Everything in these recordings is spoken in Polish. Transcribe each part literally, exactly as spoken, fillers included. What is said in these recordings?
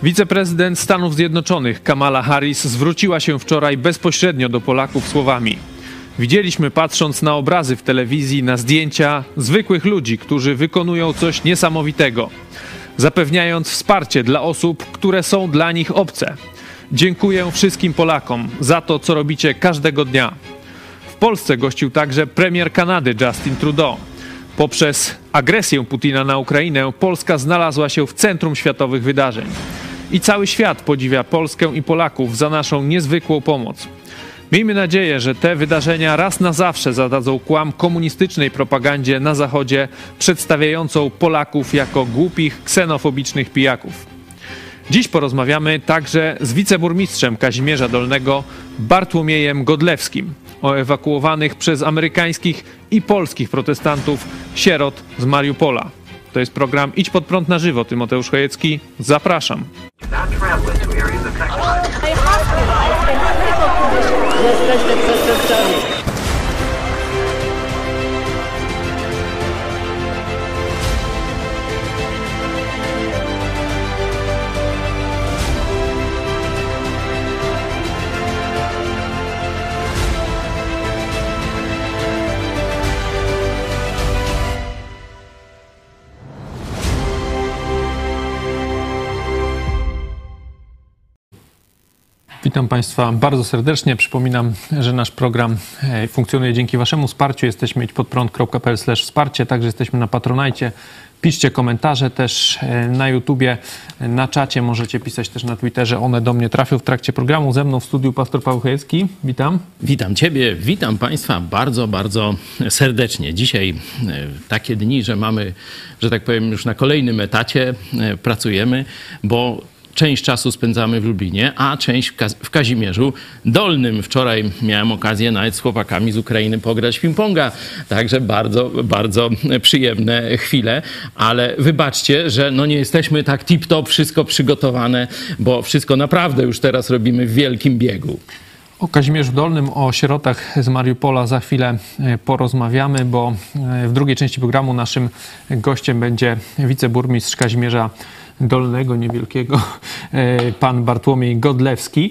Wiceprezydent Stanów Zjednoczonych Kamala Harris zwróciła się wczoraj bezpośrednio do Polaków słowami: widzieliśmy, patrząc na obrazy w telewizji, na zdjęcia zwykłych ludzi, którzy wykonują coś niesamowitego, zapewniając wsparcie dla osób, które są dla nich obce. Dziękuję wszystkim Polakom za to, co robicie każdego dnia. W Polsce gościł także premier Kanady Justin Trudeau. Poprzez agresję Putina na Ukrainę Polska znalazła się w centrum światowych wydarzeń. I cały świat podziwia Polskę i Polaków za naszą niezwykłą pomoc. Miejmy nadzieję, że te wydarzenia raz na zawsze zadadzą kłam komunistycznej propagandzie na Zachodzie, przedstawiającą Polaków jako głupich, ksenofobicznych pijaków. Dziś porozmawiamy także z wiceburmistrzem Kazimierza Dolnego Bartłomiejem Godlewskim o ewakuowanych przez amerykańskich i polskich protestantów sierot z Mariupola. To jest program Idź Pod Prąd na żywo. Tymoteusz Chojecki, zapraszam. Jesteście przestępcami. Witam Państwa bardzo serdecznie. Przypominam, że nasz program funkcjonuje dzięki Waszemu wsparciu. Jesteśmy idź pod prąd kropka p l slash wsparcie, także jesteśmy na Patronajcie. Piszcie komentarze też na YouTubie, na czacie, możecie pisać też na Twitterze. One do mnie trafią w trakcie programu. Ze mną w studiu pastor Paweł Chojecki. Witam. Witam Ciebie, witam Państwa bardzo, bardzo serdecznie. Dzisiaj takie dni, że mamy, że tak powiem, już na kolejnym etacie pracujemy, bo część czasu spędzamy w Lublinie, a część w, Kaz- w Kazimierzu Dolnym. Wczoraj miałem okazję nawet z chłopakami z Ukrainy pograć w ping-ponga, także bardzo, bardzo przyjemne chwile, ale wybaczcie, że no nie jesteśmy tak tip-top, wszystko przygotowane, bo wszystko naprawdę już teraz robimy w wielkim biegu. O Kazimierzu Dolnym, o sierotach z Mariupola za chwilę porozmawiamy, bo w drugiej części programu naszym gościem będzie wiceburmistrz Kazimierza Dolnego, niewielkiego, pan Bartłomiej Godlewski.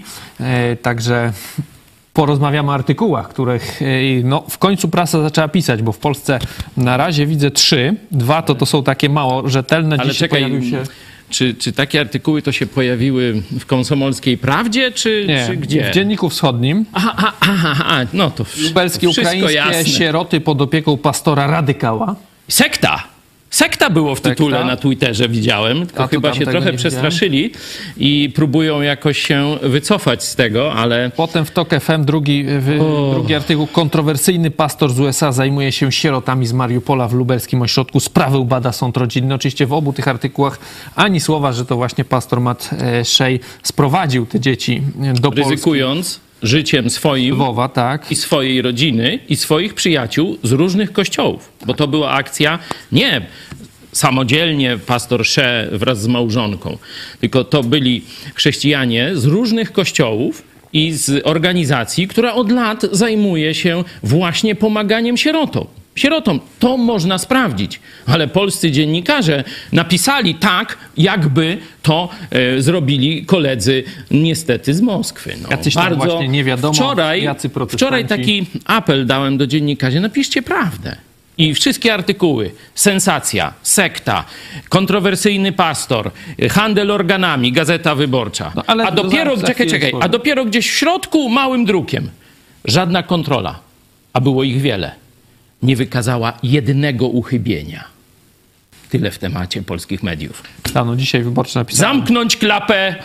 Także porozmawiamy o artykułach, których no, w końcu prasa zaczęła pisać, bo w Polsce na razie widzę trzy. Dwa to to są takie mało rzetelne. Ale Dziś czekaj, pojawił się... Czy, czy takie artykuły to się pojawiły w Komsomolskiej Prawdzie, czy, Nie, czy gdzie? w Dzienniku Wschodnim. Aha, aha, aha, aha. No to Lubelskie, ukraińskie jasne. sieroty pod opieką pastora radykała. Sekta! Sekta było w tytule Sekta? na Twitterze, widziałem, tylko A, chyba tam się tego trochę nie przestraszyli i próbują jakoś się wycofać z tego, ale... Potem w Tok F M drugi, wy, drugi artykuł. Kontrowersyjny pastor z U S A zajmuje się sierotami z Mariupola w lubelskim ośrodku. Sprawy bada sąd rodzinny. Oczywiście w obu tych artykułach ani słowa, że to właśnie pastor Matt Shea sprowadził te dzieci do Polski. Ryzykując życiem swoim Lwowa, tak. i swojej rodziny i swoich przyjaciół z różnych kościołów. Bo to była akcja nie samodzielnie pastor Shea wraz z małżonką, tylko to byli chrześcijanie z różnych kościołów i z organizacji, która od lat zajmuje się właśnie pomaganiem sierotom. Sierotom. To można sprawdzić. Ale polscy dziennikarze napisali tak, jakby to e, zrobili koledzy niestety z Moskwy. No, Jacyś tam właśnie nie wiadomo, wczoraj, jacy protestanci. wczoraj taki apel dałem do dziennikarzy. Napiszcie prawdę. I wszystkie artykuły, sensacja, sekta, kontrowersyjny pastor, handel organami, Gazeta Wyborcza. No, ale a dopiero, za, czekaj, za czekaj, a dopiero gdzieś w środku małym drukiem. Żadna kontrola, a było ich wiele, nie wykazała jednego uchybienia. Tyle w temacie polskich mediów. No, dzisiaj Wyborcza napisałem. Zamknąć klapę,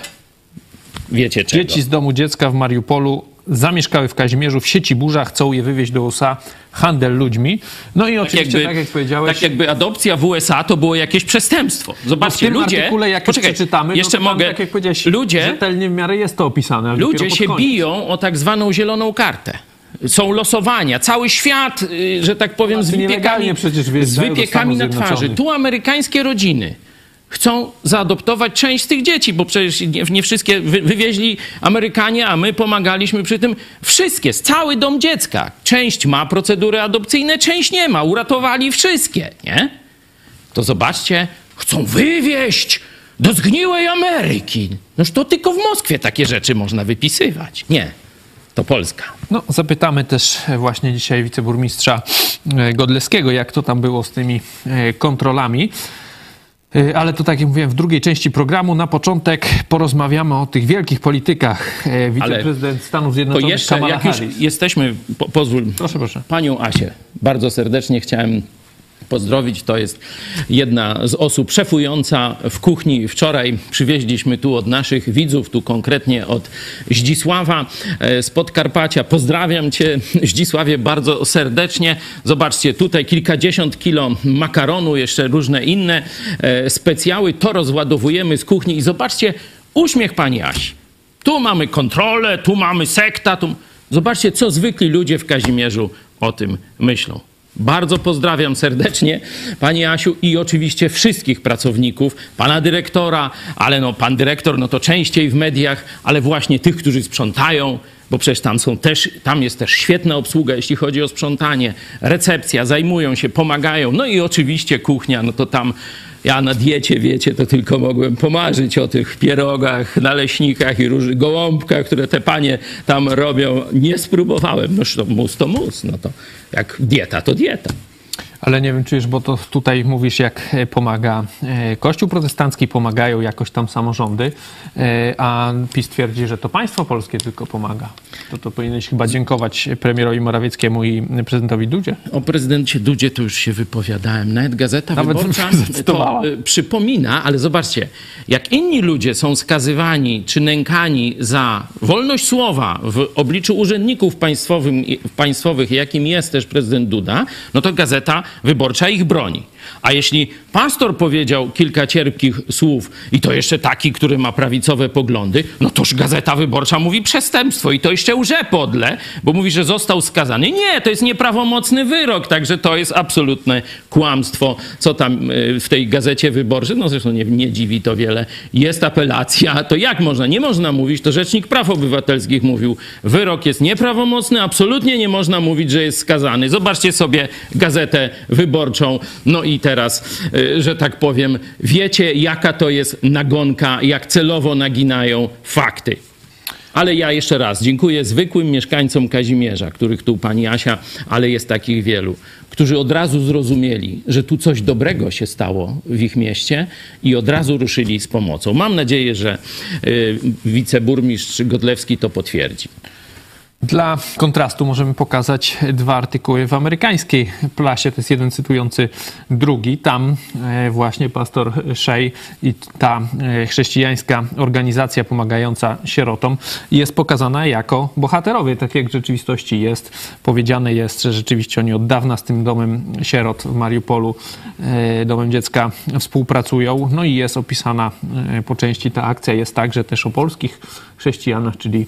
wiecie czego. Dzieci z domu dziecka w Mariupolu zamieszkały w Kazimierzu, w sieci burza, chcą je wywieźć do U S A, handel ludźmi. No i oczywiście, tak, jakby, tak jak powiedziałeś... Tak jakby adopcja w U S A to było jakieś przestępstwo. Zobaczcie, w tym ludzie... artykule, jak poczekaj, przeczytamy, jeszcze no to tam, mogę... tak jak powiedziałeś, ludzie, rzetelnie w miarę jest to opisane. Ludzie się biją o tak zwaną zieloną kartę. Są losowania. Cały świat, że tak powiem, z wypiekami, z wypiekami na twarzy. Tu amerykańskie rodziny chcą zaadoptować część z tych dzieci, bo przecież nie, nie wszystkie wy, wywieźli Amerykanie, a my pomagaliśmy przy tym. Wszystkie, cały dom dziecka. Część ma procedury adopcyjne, część nie ma. Uratowali wszystkie, nie? To zobaczcie, chcą wywieźć do zgniłej Ameryki. Noż to tylko w Moskwie takie rzeczy można wypisywać. Nie, to Polska. No, zapytamy też właśnie dzisiaj wiceburmistrza Godlewskiego, jak to tam było z tymi kontrolami. Ale to, tak jak mówiłem, w drugiej części programu. Na początek porozmawiamy o tych wielkich politykach. Wiceprezydent Ale Stanów Zjednoczonych to jeszcze, Kamala jak już Harris. jesteśmy, po, pozwól, proszę, proszę. Panią Asię bardzo serdecznie chciałem pozdrowić. To jest jedna z osób szefująca w kuchni. Wczoraj przywieźliśmy tu od naszych widzów, tu konkretnie od Zdzisława z Podkarpacia. Pozdrawiam cię, Zdzisławie, bardzo serdecznie. Zobaczcie, tutaj kilkadziesiąt kilo makaronu, jeszcze różne inne specjały. To rozładowujemy z kuchni i zobaczcie, uśmiech pani Asi. Tu mamy kontrolę, tu mamy sekta. Tu... Zobaczcie, co zwykli ludzie w Kazimierzu o tym myślą. Bardzo pozdrawiam serdecznie Pani Asiu i oczywiście wszystkich pracowników, pana dyrektora, ale no pan dyrektor no to częściej w mediach, ale właśnie tych, którzy sprzątają, bo przecież tam są też, tam jest też świetna obsługa, jeśli chodzi o sprzątanie, recepcja, zajmują się, pomagają, no i oczywiście kuchnia, no to tam ja na diecie, wiecie, to tylko mogłem pomarzyć o tych pierogach, naleśnikach i różnych gołąbkach, które te panie tam robią. Nie spróbowałem. No to mus to mus. No to jak dieta, to dieta. Ale nie wiem, czyż, bo to tutaj mówisz, jak pomaga Kościół protestancki, pomagają jakoś tam samorządy, a PiS twierdzi, że to państwo polskie tylko pomaga. To, to powinieneś chyba dziękować premierowi Morawieckiemu i prezydentowi Dudzie. O prezydencie Dudzie to już się wypowiadałem. Nawet Gazeta Nawet Wyborcza to y, przypomina, ale zobaczcie, jak inni ludzie są skazywani czy nękani za wolność słowa w obliczu urzędników państwowym, państwowych, jakim jest też prezydent Duda, no to Gazeta Wyborcza ich broni. A jeśli pastor powiedział kilka cierpkich słów i to jeszcze taki, który ma prawicowe poglądy, no toż Gazeta Wyborcza mówi przestępstwo i to jeszcze łże podle, bo mówi, że został skazany. Nie, to jest nieprawomocny wyrok, także to jest absolutne kłamstwo, co tam w tej Gazecie Wyborczej, no zresztą nie, nie dziwi to wiele, jest apelacja, to jak można? Nie można mówić, to Rzecznik Praw Obywatelskich mówił, wyrok jest nieprawomocny, absolutnie nie można mówić, że jest skazany. Zobaczcie sobie Gazetę Wyborczą, no i teraz, że tak powiem, wiecie, jaka to jest nagonka, jak celowo naginają fakty. Ale ja jeszcze raz dziękuję zwykłym mieszkańcom Kazimierza, których tu pani Asia, ale jest takich wielu, którzy od razu zrozumieli, że tu coś dobrego się stało w ich mieście i od razu ruszyli z pomocą. Mam nadzieję, że y, wiceburmistrz Godlewski to potwierdzi. Dla kontrastu możemy pokazać dwa artykuły w amerykańskiej prasie. To jest jeden cytujący drugi. Tam właśnie pastor Shea i ta chrześcijańska organizacja pomagająca sierotom jest pokazana jako bohaterowie. Tak jak w rzeczywistości jest. Powiedziane jest, że rzeczywiście oni od dawna z tym domem sierot w Mariupolu, domem dziecka współpracują. No i jest opisana po części ta akcja. Jest także też o polskich chrześcijanach, czyli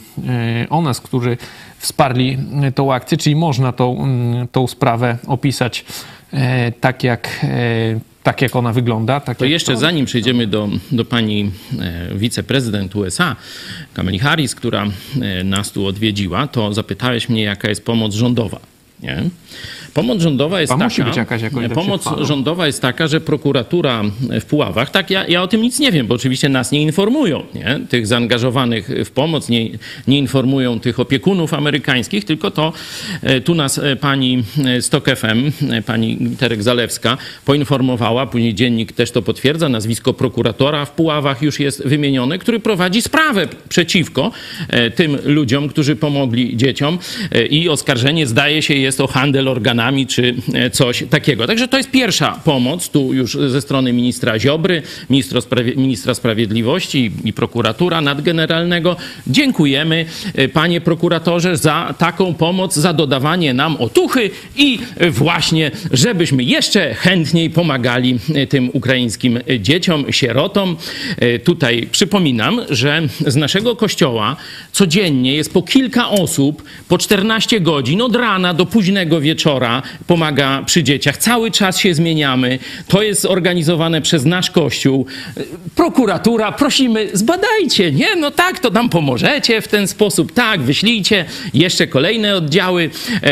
o nas, którzy wsparli tą akcję, czyli można tą, tą sprawę opisać e, tak, jak, e, tak, jak ona wygląda. Tak to jak jeszcze to... zanim przejdziemy do, do pani e, wiceprezydent U S A, Kamali Harris, która e, nas tu odwiedziła, to zapytałeś mnie, jaka jest pomoc rządowa. Nie? Pomoc rządowa jest Chyba taka, musi być jakaś, jakoś pomoc rządowa jest taka, że prokuratura w Puławach, tak, ja, ja o tym nic nie wiem, bo oczywiście nas nie informują, nie? Tych zaangażowanych w pomoc, nie, nie informują tych opiekunów amerykańskich, tylko to tu nas pani z Tok F M, pani Terek Zalewska poinformowała, później dziennik też to potwierdza, nazwisko prokuratora w Puławach już jest wymienione, który prowadzi sprawę przeciwko tym ludziom, którzy pomogli dzieciom i oskarżenie, zdaje się, jest o handel organami czy coś takiego. Także to jest pierwsza pomoc tu już ze strony ministra Ziobry, ministra, sprawie- ministra Sprawiedliwości i prokuratura nadgeneralnego. Dziękujemy, panie prokuratorze, za taką pomoc, za dodawanie nam otuchy i właśnie, żebyśmy jeszcze chętniej pomagali tym ukraińskim dzieciom, sierotom. Tutaj przypominam, że z naszego kościoła codziennie jest po kilka osób, po czternaście godzin od rana do późnego późnego wieczora, pomaga przy dzieciach. Cały czas się zmieniamy. To jest organizowane przez nasz Kościół. Prokuratura, prosimy, zbadajcie, nie? No tak, to nam pomożecie w ten sposób. Tak, wyślijcie jeszcze kolejne oddziały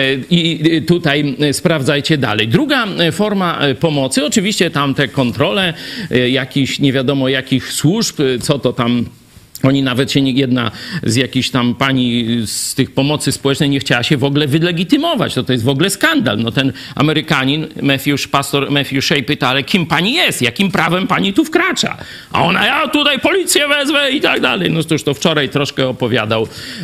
i tutaj sprawdzajcie dalej. Druga forma pomocy, oczywiście tam te kontrole jakichś nie wiadomo jakich służb, co to tam. Oni nawet się, jedna z jakichś tam pani z tych pomocy społecznej nie chciała się w ogóle wylegitymować. To, to jest w ogóle skandal. No ten Amerykanin, Matthew, pastor Matthew Shea pyta, ale kim pani jest? Jakim prawem pani tu wkracza? A ona, ja tutaj policję wezmę i tak dalej. No cóż, to wczoraj troszkę opowiadał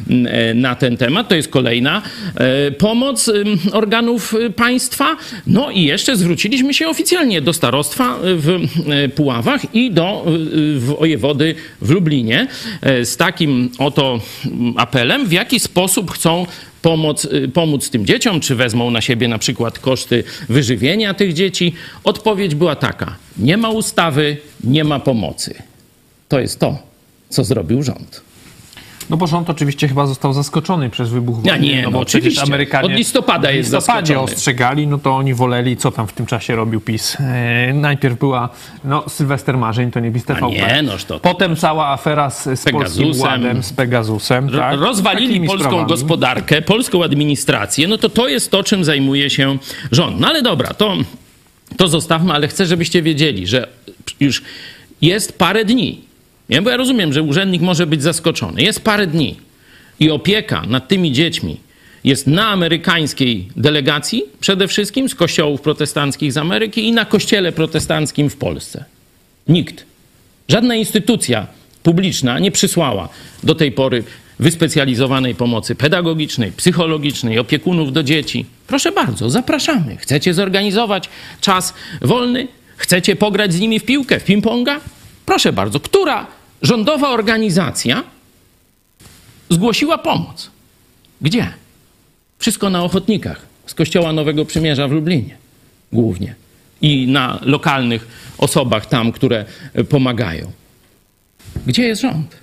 na ten temat. To jest kolejna pomoc organów państwa. No i jeszcze zwróciliśmy się oficjalnie do starostwa w Puławach i do wojewody w Lublinie z takim oto apelem, w jaki sposób chcą pomóc, pomóc tym dzieciom, czy wezmą na siebie na przykład koszty wyżywienia tych dzieci. Odpowiedź była taka: nie ma ustawy, nie ma pomocy. To jest to, co zrobił rząd. No bo rząd oczywiście chyba został zaskoczony przez wybuch wojny. Ja nie, no no bo oczywiście. Amerykanie Od listopada jest zaskoczony. W listopadzie ostrzegali, no to oni woleli, co tam w tym czasie robił PiS. E, najpierw była no, Sylwester Marzeń, to nie PiS T V P. Nie, noż to... Potem cała afera z, z Polskim Ładem, z Pegasusem. Tak? Rozwalili Takimi polską sprawami. gospodarkę, polską administrację. No to to jest to, czym zajmuje się rząd. No ale dobra, to, to zostawmy, ale chcę, żebyście wiedzieli, że już jest parę dni. Nie? Bo ja rozumiem, że urzędnik może być zaskoczony. Jest parę dni i opieka nad tymi dziećmi jest na amerykańskiej delegacji, przede wszystkim z kościołów protestanckich z Ameryki i na kościele protestanckim w Polsce. Nikt, żadna instytucja publiczna nie przysłała do tej pory wyspecjalizowanej pomocy pedagogicznej, psychologicznej, opiekunów do dzieci. Proszę bardzo, zapraszamy. Chcecie zorganizować czas wolny? Chcecie pograć z nimi w piłkę, w ping-ponga? Proszę bardzo, która rządowa organizacja zgłosiła pomoc? Gdzie? Wszystko na ochotnikach z Kościoła Nowego Przymierza w Lublinie głównie i na lokalnych osobach tam, które pomagają. Gdzie jest rząd?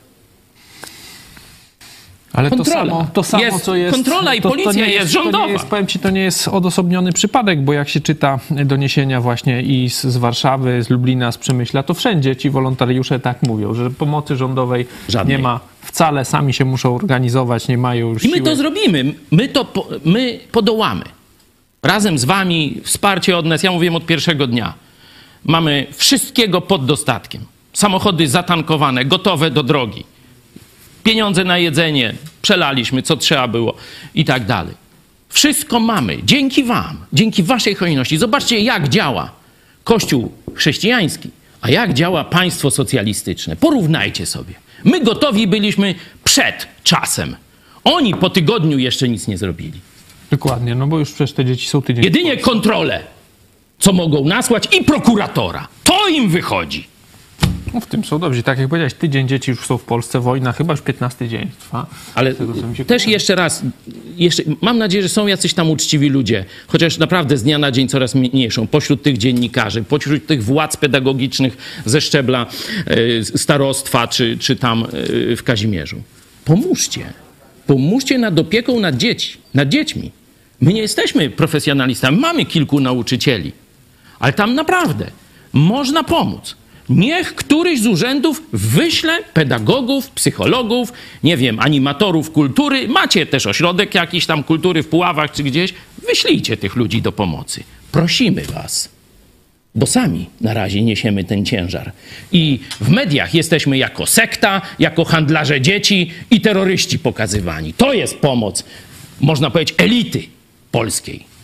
Ale kontrola. to samo, to samo jest co jest... Kontrola i to, policja to jest, jest rządowa. To nie jest, powiem ci, to nie jest odosobniony przypadek, bo jak się czyta doniesienia właśnie i z, z Warszawy, z Lublina, z Przemyśla, to wszędzie ci wolontariusze tak mówią, że pomocy rządowej Żadnej. nie ma wcale, sami się muszą organizować, nie mają już I my siły. to zrobimy. My to po, my podołamy. Razem z wami, wsparcie od nas, ja mówiłem od pierwszego dnia. Mamy wszystkiego pod dostatkiem. Samochody zatankowane, gotowe do drogi. Pieniądze na jedzenie przelaliśmy, co trzeba było i tak dalej. Wszystko mamy. Dzięki wam, dzięki waszej hojności. Zobaczcie, jak działa Kościół chrześcijański, a jak działa państwo socjalistyczne. Porównajcie sobie. My gotowi byliśmy przed czasem. Oni po tygodniu jeszcze nic nie zrobili. Dokładnie, no bo już przecież te dzieci są tydzień. Jedynie kontrolę, co mogą nasłać, i prokuratora. To im wychodzi. No w tym są dobrzy. Tak jak powiedziałeś, tydzień dzieci już są w Polsce, wojna chyba już piętnasty dzień trwa. Ale też jeszcze raz, jeszcze, mam nadzieję, że są jacyś tam uczciwi ludzie, chociaż naprawdę z dnia na dzień coraz mniejszą, pośród tych dziennikarzy, pośród tych władz pedagogicznych ze szczebla y, starostwa czy, czy tam y, w Kazimierzu. Pomóżcie. Pomóżcie nad opieką nad dzieci, nad dziećmi. My nie jesteśmy profesjonalistami, mamy kilku nauczycieli, ale tam naprawdę można pomóc. Niech któryś z urzędów wyśle pedagogów, psychologów, nie wiem, animatorów kultury. Macie też ośrodek jakiś tam kultury w Puławach czy gdzieś. Wyślijcie tych ludzi do pomocy. Prosimy was. Bo sami na razie niesiemy ten ciężar. I w mediach jesteśmy jako sekta, jako handlarze dzieci i terroryści pokazywani. To jest pomoc, można powiedzieć, elity polskiej.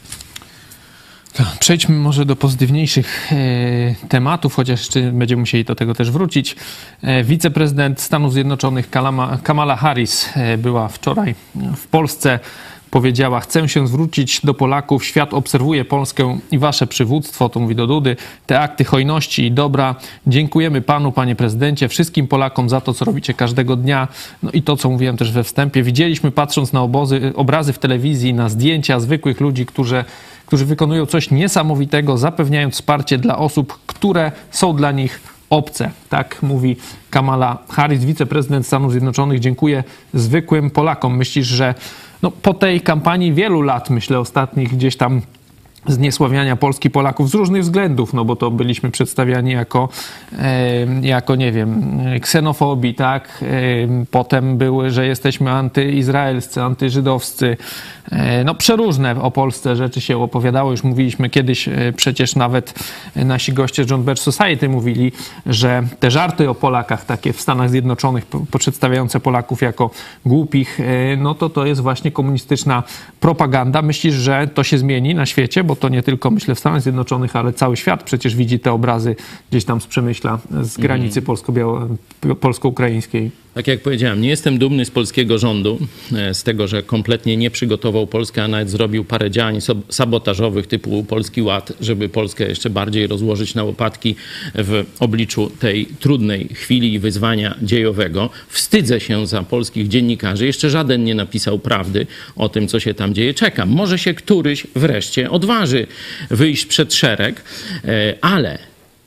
Przejdźmy może do pozytywniejszych e, tematów, chociaż jeszcze będziemy musieli do tego też wrócić. E, wiceprezydent Stanów Zjednoczonych Kalama, Kamala Harris e, była wczoraj w Polsce. Powiedziała: chcę się zwrócić do Polaków, świat obserwuje Polskę i wasze przywództwo, to mówi do Dudy, te akty hojności i dobra. Dziękujemy panu, panie prezydencie, wszystkim Polakom za to, co robicie każdego dnia. No i to, co mówiłem też we wstępie, widzieliśmy, patrząc na obozy, obrazy w telewizji, na zdjęcia zwykłych ludzi, którzy, którzy wykonują coś niesamowitego, zapewniając wsparcie dla osób, które są dla nich obce. Tak mówi Kamala Harris, wiceprezydent Stanów Zjednoczonych. Dziękuję zwykłym Polakom. Myślisz, że no, po tej kampanii wielu lat, myślę, ostatnich gdzieś tam zniesławiania Polski, Polaków z różnych względów, no bo to byliśmy przedstawiani jako, e, jako nie wiem, ksenofobii, tak? E, potem były, że jesteśmy antyizraelscy, antyżydowscy. E, no przeróżne o Polsce rzeczy się opowiadało. Już mówiliśmy kiedyś, e, przecież nawet nasi goście z John Birch Society mówili, że te żarty o Polakach, takie w Stanach Zjednoczonych, po, przedstawiające Polaków jako głupich, e, no to to jest właśnie komunistyczna propaganda. Myślisz, że to się zmieni na świecie? Bo to nie tylko, myślę, w Stanach Zjednoczonych, ale cały świat przecież widzi te obrazy gdzieś tam z Przemyśla, z granicy mm. polsko-biało- polsko-ukraińskiej. Tak jak powiedziałem, nie jestem dumny z polskiego rządu, z tego, że kompletnie nie przygotował Polskę, a nawet zrobił parę działań sabotażowych typu Polski Ład, żeby Polskę jeszcze bardziej rozłożyć na łopatki w obliczu tej trudnej chwili i wyzwania dziejowego. Wstydzę się za polskich dziennikarzy. Jeszcze żaden nie napisał prawdy o tym, co się tam dzieje. Czekam. Może się któryś wreszcie odważy wyjść przed szereg, ale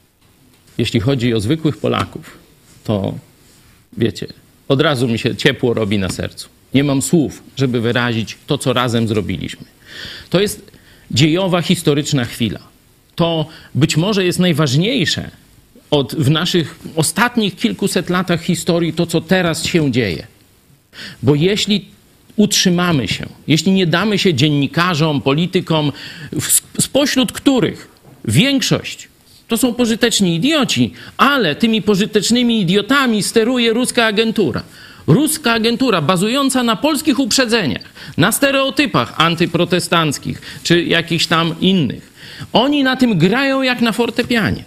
jeśli chodzi o zwykłych Polaków, to wiecie, od razu mi się ciepło robi na sercu. Nie mam słów, żeby wyrazić to, co razem zrobiliśmy. To jest dziejowa, historyczna chwila. To być może jest najważniejsze od, w naszych ostatnich kilkuset latach historii to, co teraz się dzieje. Bo jeśli utrzymamy się, jeśli nie damy się dziennikarzom, politykom, spośród których większość to są pożyteczni idioci, ale tymi pożytecznymi idiotami steruje ruska agentura. Ruska agentura bazująca na polskich uprzedzeniach, na stereotypach antyprotestanckich czy jakichś tam innych. Oni na tym grają jak na fortepianie.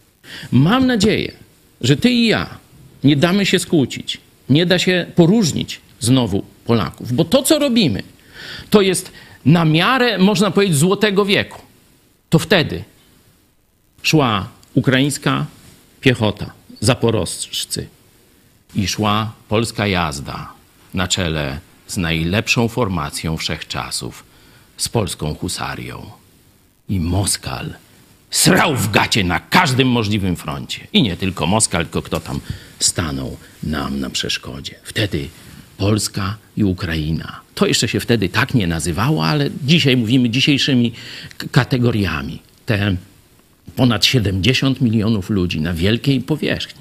Mam nadzieję, że ty i ja nie damy się skłócić, nie da się poróżnić znowu Polaków, bo to, co robimy, to jest na miarę, można powiedzieć, złotego wieku. To wtedy szła ukraińska piechota, zaporożcy i szła polska jazda na czele z najlepszą formacją wszechczasów, z polską husarią. I Moskal srał w gacie na każdym możliwym froncie. I nie tylko Moskal, tylko kto tam stanął nam na przeszkodzie. Wtedy Polska i Ukraina. To jeszcze się wtedy tak nie nazywało, ale dzisiaj mówimy dzisiejszymi kategoriami. Te ponad siedemdziesiąt milionów ludzi na wielkiej powierzchni.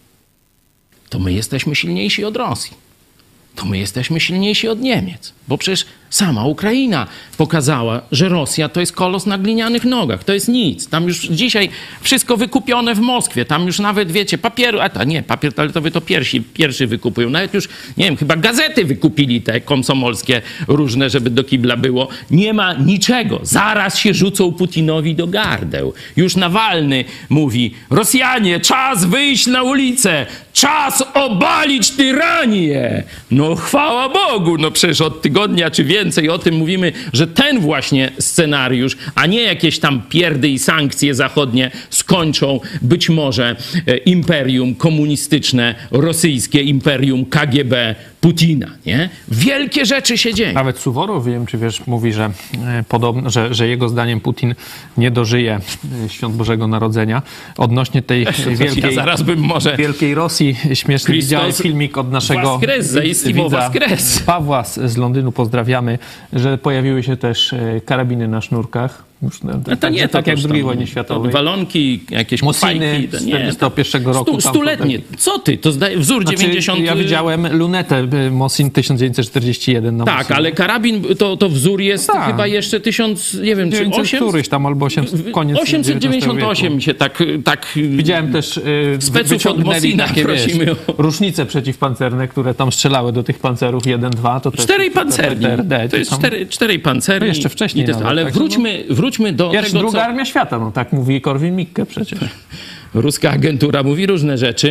To my jesteśmy silniejsi od Rosji. To my jesteśmy silniejsi od Niemiec. Bo przecież sama Ukraina pokazała, że Rosja to jest kolos na glinianych nogach. To jest nic. Tam już dzisiaj wszystko wykupione w Moskwie. Tam już nawet, wiecie, papieru... A to nie, papier toaletowy to pierwsi, pierwszy wykupują. Nawet już, nie wiem, chyba gazety wykupili te komsomolskie różne, żeby do kibla było. Nie ma niczego. Zaraz się rzucą Putinowi do gardeł. Już Nawalny mówi: Rosjanie, czas wyjść na ulicę! Czas obalić tyranię! No chwała Bogu! No przecież od tygodnia czy więcej o tym mówimy, że ten właśnie scenariusz, a nie jakieś tam pierdy i sankcje zachodnie skończą być może imperium komunistyczne, rosyjskie imperium K G B Putina, nie? Wielkie rzeczy się dzieją. Nawet Suworow, wiem, czy wiesz, mówi, że, e, podobno, że, że jego zdaniem Putin nie dożyje e, Świąt Bożego Narodzenia. Odnośnie tej wielkiej, ja zaraz bym może... wielkiej Rosji, śmieszny Christos widziałem filmik od naszego Vaskres, zaistniał widza Vaskres. Pawła z, z Londynu, pozdrawiamy, że pojawiły się też e, karabiny na sznurkach. Już, no, to tak, nie, to tak jak w drugiej tam, wojnie światowej. Walonki, jakieś Mosiny kupajki. z czterdziestego pierwszego roku. Stu, stuletnie. Co ty? To zdaje, wzór znaczy, dziewięćdziesiąty... Ja widziałem lunetę Mosin tysiąc dziewięćset czterdzieści jeden. Na tak, Mosinie. ale karabin to, to wzór jest tak. chyba jeszcze tysiąc, nie wiem, czy osiem... któryś tam, albo osiemset, koniec osiemset dziewięćdziesiąt osiem się tak... tak widziałem też... Yy, speców od Mosina takie, prosimy wiesz, o... różnice przeciwpancerne, które tam strzelały do tych pancerów jeden, dwa. To czterej pancerni. T R D, to jest tam... cztery, czterej pancerni. To jeszcze wcześniej to jest, nawet, ale tak, wróćmy, no, wróćmy do Pierwsza, tego, druga co... armia świata, no tak mówi Korwin-Mikke przecież. Ruska agentura mówi różne rzeczy.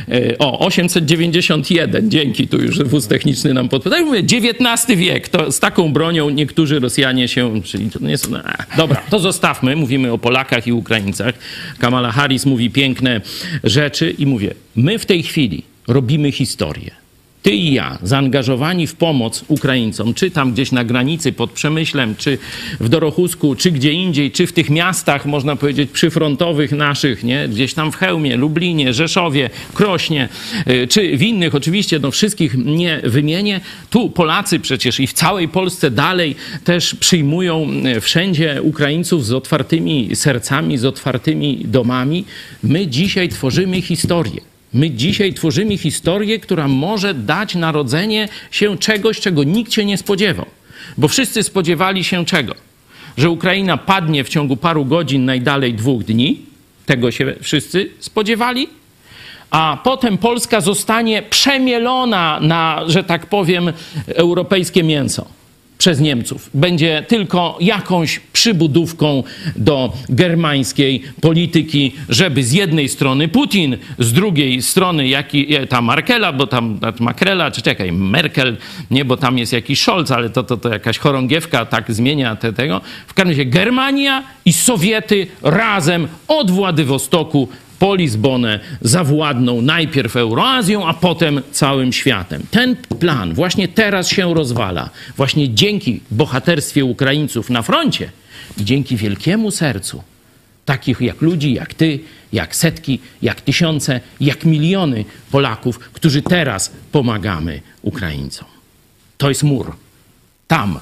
O, osiemset dziewięćdziesiąt jeden, dzięki, tu już wóz techniczny nam podpowiada. Mówię, dziewiętnasty wiek, to z taką bronią niektórzy Rosjanie się... Czyli to nie są, no, dobra, to zostawmy, mówimy o Polakach i Ukraińcach. Kamala Harris mówi piękne rzeczy i mówię, my w tej chwili robimy historię. ty i ja, zaangażowani w pomoc Ukraińcom, czy tam gdzieś na granicy pod Przemyślem, czy w Dorochusku, czy gdzie indziej, czy w tych miastach, można powiedzieć, przyfrontowych naszych, nie? Gdzieś tam w Chełmie, Lublinie, Rzeszowie, Krośnie, czy w innych, oczywiście, no wszystkich nie wymienię. Tu Polacy przecież i w całej Polsce dalej też przyjmują wszędzie Ukraińców z otwartymi sercami, z otwartymi domami. My dzisiaj tworzymy historię. My dzisiaj tworzymy historię, która może dać narodzenie się czegoś, czego nikt się nie spodziewał. Bo wszyscy spodziewali się czego? Że Ukraina padnie w ciągu paru godzin, najdalej dwóch dni. Tego się wszyscy spodziewali. A potem Polska zostanie przemielona na, że tak powiem, europejskie mięso przez Niemców. Będzie tylko jakąś przybudówką do germańskiej polityki, żeby z jednej strony Putin, z drugiej strony jaki, ta Markela, bo tam Makrela, czy czekaj, Merkel, nie, bo tam jest jakiś Scholz, ale to, to, to jakaś chorągiewka tak zmienia te, tego. W każdym razie Germania i Sowiety razem od Władywostoku po Lizbonę zawładną najpierw Euroazją, a potem całym światem. Ten plan właśnie teraz się rozwala. Właśnie dzięki bohaterstwie Ukraińców na froncie i dzięki wielkiemu sercu takich jak ludzi, jak ty, jak setki, jak tysiące, jak miliony Polaków, którzy teraz pomagamy Ukraińcom. To jest mur. Tam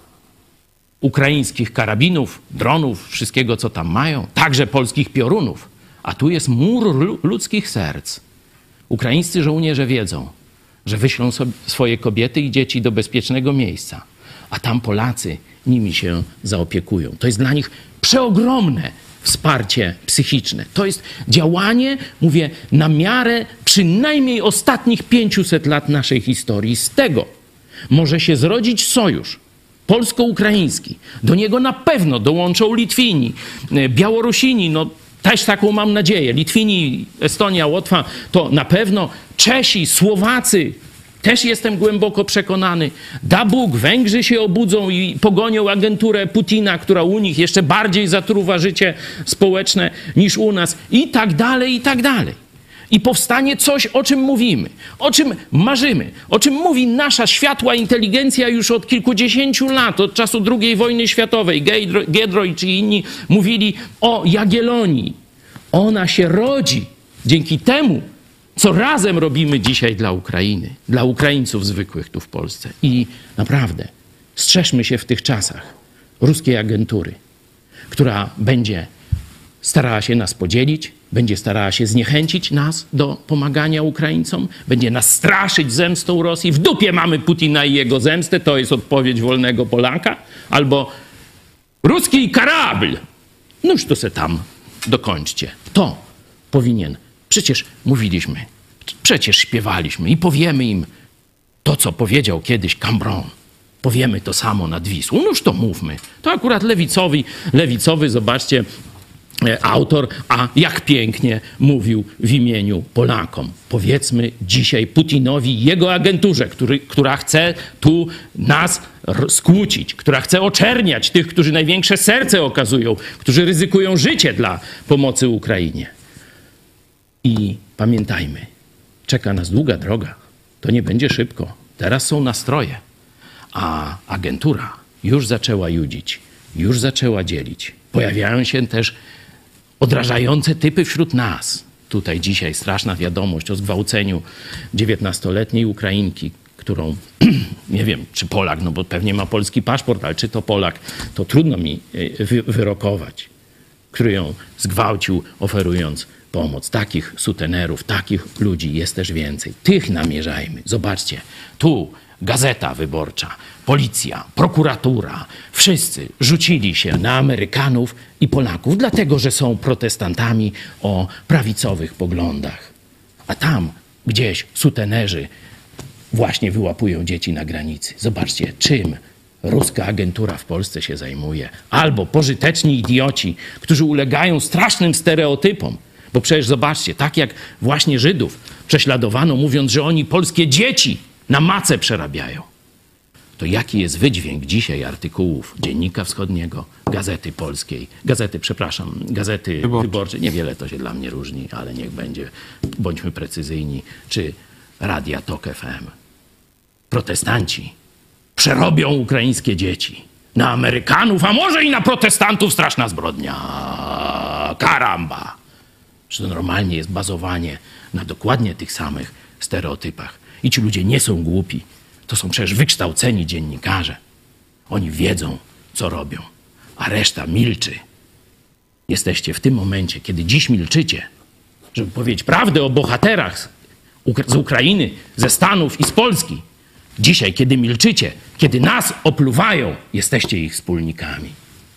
ukraińskich karabinów, dronów, wszystkiego co tam mają, także polskich piorunów. A tu jest mur ludzkich serc. Ukraińscy żołnierze wiedzą, że wyślą sobie swoje kobiety i dzieci do bezpiecznego miejsca, a tam Polacy nimi się zaopiekują. To jest dla nich przeogromne wsparcie psychiczne. To jest działanie, mówię, na miarę przynajmniej ostatnich pięciuset lat naszej historii. Z tego może się zrodzić sojusz polsko-ukraiński. Do niego na pewno dołączą Litwini, Białorusini, no też taką mam nadzieję. Litwini, Estonia, Łotwa to na pewno. Czesi, Słowacy, też jestem głęboko przekonany. Da Bóg, Węgrzy się obudzą i pogonią agenturę Putina, która u nich jeszcze bardziej zatruwa życie społeczne niż u nas. I tak dalej, i tak dalej. I powstanie coś, o czym mówimy, o czym marzymy, o czym mówi nasza światła inteligencja już od kilkudziesięciu lat, od czasu drugiej wojny światowej. Giedroy czy inni mówili o Jagiellonii. Ona się rodzi dzięki temu, co razem robimy dzisiaj dla Ukrainy, dla Ukraińców zwykłych tu w Polsce. I naprawdę strzeżmy się w tych czasach ruskiej agentury, która będzie starała się nas podzielić, będzie starała się zniechęcić nas do pomagania Ukraińcom, będzie nas straszyć zemstą Rosji. W dupie mamy Putina i jego zemstę, to jest odpowiedź wolnego Polaka. Albo ruski karabl. Noż to se tam dokończcie. To powinien. Przecież mówiliśmy, przecież śpiewaliśmy i powiemy im to, co powiedział kiedyś Cambron. Powiemy to samo nad Wisłą. Noż to mówmy. To akurat lewicowy, lewicowy, zobaczcie, autor, a jak pięknie mówił w imieniu Polakom. Powiedzmy dzisiaj Putinowi i jego agenturze, który, która chce tu nas skłócić, która chce oczerniać tych, którzy największe serce okazują, którzy ryzykują życie dla pomocy Ukrainie. I pamiętajmy, czeka nas długa droga. To nie będzie szybko. Teraz są nastroje, a agentura już zaczęła judzić, już zaczęła dzielić. Pojawiają się też odrażające typy wśród nas. Tutaj dzisiaj straszna wiadomość o zgwałceniu dziewiętnastoletniej Ukrainki, którą, nie wiem, czy Polak, no bo pewnie ma polski paszport, ale czy to Polak, to trudno mi wy- wyrokować, który ją zgwałcił, oferując pomoc. Takich sutenerów, takich ludzi jest też więcej. Tych namierzajmy. Zobaczcie, tu Gazeta Wyborcza, policja, prokuratura, wszyscy rzucili się na Amerykanów i Polaków, dlatego że są protestantami o prawicowych poglądach. A tam gdzieś sutenerzy właśnie wyłapują dzieci na granicy. Zobaczcie, czym ruska agentura w Polsce się zajmuje. Albo pożyteczni idioci, którzy ulegają strasznym stereotypom. Bo przecież zobaczcie, tak jak właśnie Żydów prześladowano, mówiąc, że oni polskie dzieci na macę przerabiają. To jaki jest wydźwięk dzisiaj artykułów Dziennika Wschodniego, Gazety Polskiej, Gazety, przepraszam, Gazety Wyborcze. Wyborczej, niewiele to się dla mnie różni, ale niech będzie, bądźmy precyzyjni, czy Radia Tok F M. protestanci przerobią ukraińskie dzieci na Amerykanów, a może i na protestantów, straszna zbrodnia. Karamba. Że to normalnie jest bazowanie na dokładnie tych samych stereotypach. I ci ludzie nie są głupi. To są przecież wykształceni dziennikarze. Oni wiedzą, co robią, a reszta milczy. Jesteście w tym momencie, kiedy dziś milczycie, żeby powiedzieć prawdę o bohaterach z Ukrainy, ze Stanów i z Polski. Dzisiaj, kiedy milczycie, kiedy nas opluwają, jesteście ich wspólnikami.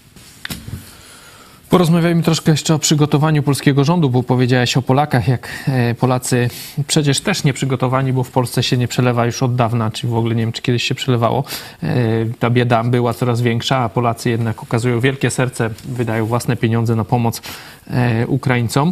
Porozmawiajmy troszkę jeszcze o przygotowaniu polskiego rządu, bo powiedziałeś o Polakach, jak Polacy przecież też nie przygotowani, bo w Polsce się nie przelewa już od dawna, czy w ogóle nie wiem, czy kiedyś się przelewało. Ta bieda była coraz większa, a Polacy jednak okazują wielkie serce, wydają własne pieniądze na pomoc Ukraińcom.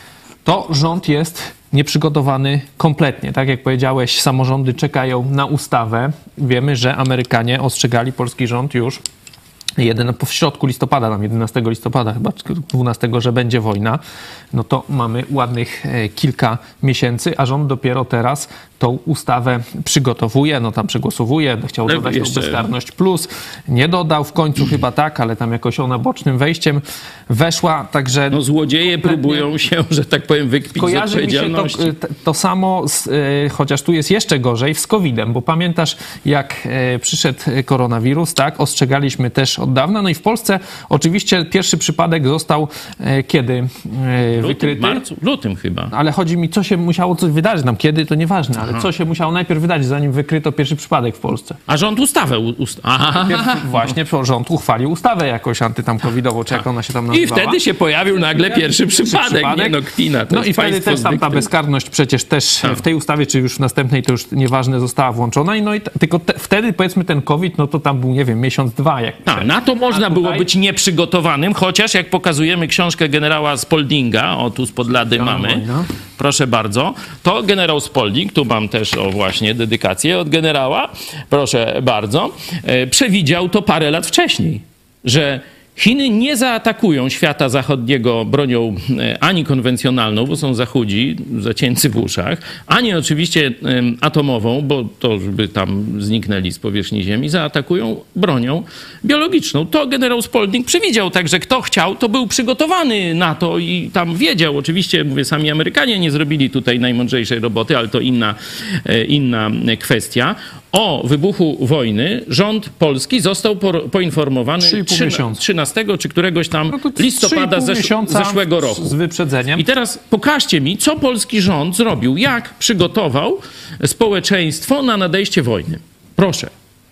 To rząd jest nieprzygotowany kompletnie. Tak jak powiedziałeś, samorządy czekają na ustawę. Wiemy, że Amerykanie ostrzegali polski rząd już Jeden, w środku listopada, tam jedenastego listopada chyba, dwunastego, że będzie wojna, no to mamy ładnych kilka miesięcy, a rząd dopiero teraz tą ustawę przygotowuje, no tam przegłosowuje, chciał no dodać jeszcze... tą bezkarność plus, nie dodał w końcu chyba tak, ale tam jakoś ona bocznym wejściem weszła, także... No złodzieje próbują się, że tak powiem, wykpić z odpowiedzialności. Mi się to, to samo, z, chociaż tu jest jeszcze gorzej, z kowidem, bo pamiętasz, jak przyszedł koronawirus, tak, ostrzegaliśmy też od dawna. No i w Polsce oczywiście pierwszy przypadek został e, kiedy e, lutym, wykryty? Marcu, lutym chyba. Ale chodzi mi, co się musiało coś wydarzyć. Nam kiedy, to nieważne, ale Aha. co się musiało najpierw wydarzyć, zanim wykryto pierwszy przypadek w Polsce. A rząd ustawę... Ust... Najpierw właśnie rząd uchwalił ustawę jakąś antytamkowidową, czy jak ona się tam nazywała. I wtedy się pojawił nagle pierwszy przypadek. przypadek. Nie no, kpina. To no i wtedy też tam ta bezkarność przecież też tak. w tej ustawie, czy już w następnej, to już nieważne, została włączona. I no i t- tylko te, wtedy powiedzmy ten COVID, no to tam był, nie wiem, miesiąc, dwa. Jak tak, na to można tutaj... było być nieprzygotowanym, chociaż jak pokazujemy książkę generała Spoldinga, o tu spod lady ja mamy, wojna. Proszę bardzo, to generał Spolding, tu mam też o właśnie dedykację od generała, proszę bardzo, e, przewidział to parę lat wcześniej, że Chiny nie zaatakują świata zachodniego bronią ani konwencjonalną, bo są zachudzi, zacięcy w uszach, ani oczywiście atomową, bo to by tam zniknęli z powierzchni Ziemi, zaatakują bronią biologiczną. To generał Spolding przewidział, także kto chciał, to był przygotowany na to i tam wiedział. Oczywiście, mówię, sami Amerykanie nie zrobili tutaj najmądrzejszej roboty, ale to inna, inna kwestia. O wybuchu wojny rząd polski został poinformowany trzynastego czy któregoś tam no listopada zesz- zeszłego roku. Z wyprzedzeniem. I teraz pokażcie mi, co polski rząd zrobił, jak przygotował społeczeństwo na nadejście wojny. Proszę.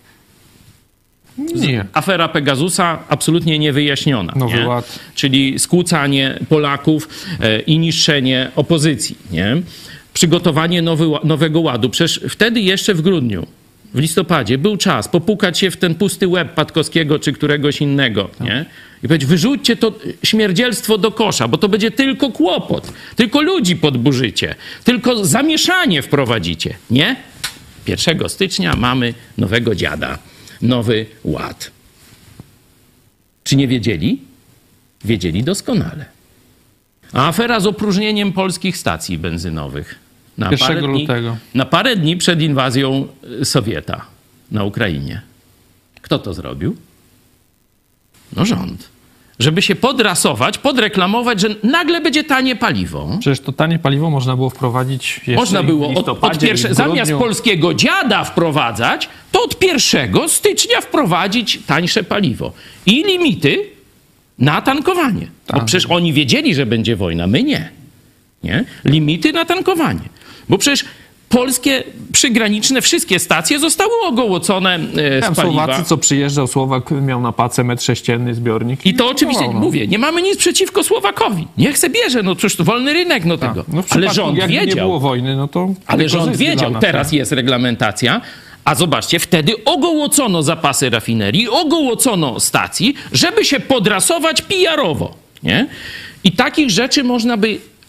Nie. Afera Pegasusa absolutnie niewyjaśniona. Nowy nie? Ład. Czyli skłócanie Polaków e, i niszczenie opozycji. Nie? Przygotowanie nowy, nowego ładu. Przecież wtedy jeszcze w grudniu, w listopadzie był czas popukać się w ten pusty łeb Patkowskiego czy któregoś innego, nie? I powiedzieć, wyrzućcie to śmierdzielstwo do kosza, bo to będzie tylko kłopot, tylko ludzi podburzycie, tylko zamieszanie wprowadzicie, nie? pierwszego stycznia mamy nowego dziada, nowy ład. Czy nie wiedzieli? Wiedzieli doskonale. A afera z opróżnieniem polskich stacji benzynowych. Na parę, dni, na parę dni przed inwazją Sowieta na Ukrainie. Kto to zrobił? No rząd. Żeby się podrasować, podreklamować, że nagle będzie tanie paliwo. Przecież to tanie paliwo można było wprowadzić jeszcze Można było w od, od pierwsze, zamiast polskiego dziada wprowadzać, to od pierwszego stycznia wprowadzić tańsze paliwo. I limity na tankowanie. Tak. Bo przecież oni wiedzieli, że będzie wojna, my nie. Nie? Limity na tankowanie. Bo przecież polskie przygraniczne wszystkie stacje zostały ogołocone e, z paliwa. Słowacy, co przyjeżdżał, Słowak miał na pace metr sześcienny zbiornik. I to oczywiście, no. mówię, nie mamy nic przeciwko Słowakowi. Niech se bierze, no cóż, to wolny rynek, no tego. No ale rząd jak wiedział. nie było wojny, no to... Ale rząd wiedział, teraz jest reglamentacja, a zobaczcie, wtedy ogołocono zapasy rafinerii, ogołocono stacji, żeby się podrasować P R owo, nie? I takich rzeczy można by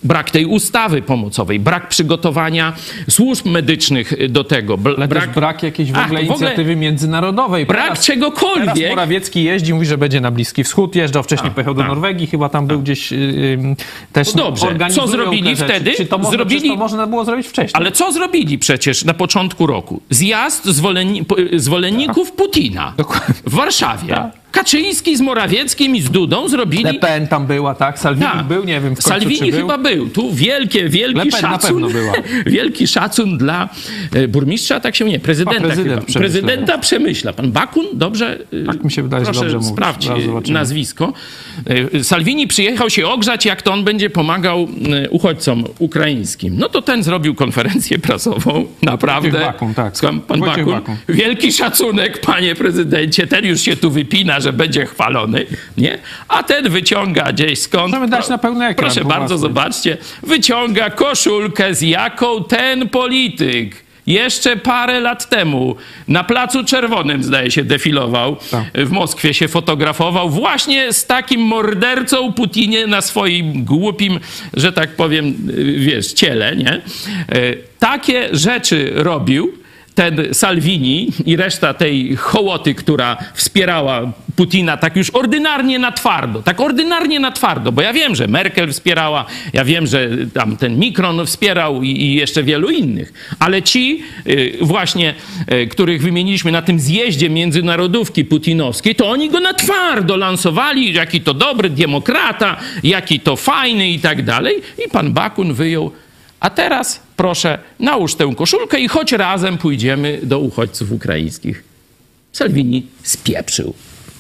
brak tej ustawy pomocowej, brak przygotowania służb medycznych do tego. Ale Brak, brak, brak jakiejś w Ach, ogóle w ogóle inicjatywy międzynarodowej. brak teraz, czegokolwiek. Teraz Morawiecki jeździ, mówi, że będzie na Bliski Wschód, jeżdżał, wcześniej A, pojechał do a. Norwegii, chyba tam był gdzieś yy, też No dobrze, organizują co zrobili te rzeczy. wtedy? Czy to, można, Zrobili- czy to można było zrobić wcześniej? Ale co zrobili przecież na początku roku? Zjazd zwolenni- po- zwolenników Putina Dokładnie. w Warszawie. Tak. Kaczyński z Morawieckim i z Dudą zrobili... Le Pen tam była, tak? Salvini Tak. był, nie wiem w końcu, Salvini czy był. chyba był. Tu wielkie, wielki Le Pen na szacun. pewno była. Wielki szacun dla e, burmistrza, tak się nie, prezydenta A, prezydent chyba. Przemyśla. Prezydenta Przemyśla. Pan Bakun, dobrze? e, Tak mi się wydaje, że proszę dobrze mówi. sprawdź Zaraz e, zobaczymy. nazwisko. E, Salvini przyjechał się ogrzać, jak to on będzie pomagał e, uchodźcom ukraińskim. No to ten zrobił konferencję prasową. Naprawdę. Wojciech Bakun, tak. Słucham, pan Wojciech Bakun. Bakun. Wielki szacunek, panie prezydencie. Ten już się tu wypina, że będzie chwalony. Nie? A ten wyciąga gdzieś skąd. Możemy dać na pełny ekran, Proszę po bardzo, prostu. zobaczcie. Wyciąga koszulkę, z jaką ten polityk jeszcze parę lat temu na Placu Czerwonym, zdaje się, defilował. Tak. W Moskwie się fotografował właśnie z takim mordercą Putinie na swoim głupim, że tak powiem, wiesz, ciele, nie? E, Takie rzeczy robił ten Salvini i reszta tej hołoty, która wspierała Putina tak już ordynarnie na twardo, tak ordynarnie na twardo, bo ja wiem, że Merkel wspierała, ja wiem, że tam ten Mikron wspierał i, i jeszcze wielu innych, ale ci y, właśnie, y, których wymieniliśmy na tym zjeździe międzynarodówki putinowskiej, to oni go na twardo lansowali, jaki to dobry demokrata, jaki to fajny i tak dalej, i pan Bakun wyjął: a teraz proszę, nałóż tę koszulkę i choć razem pójdziemy do uchodźców ukraińskich. Salvini spieprzył.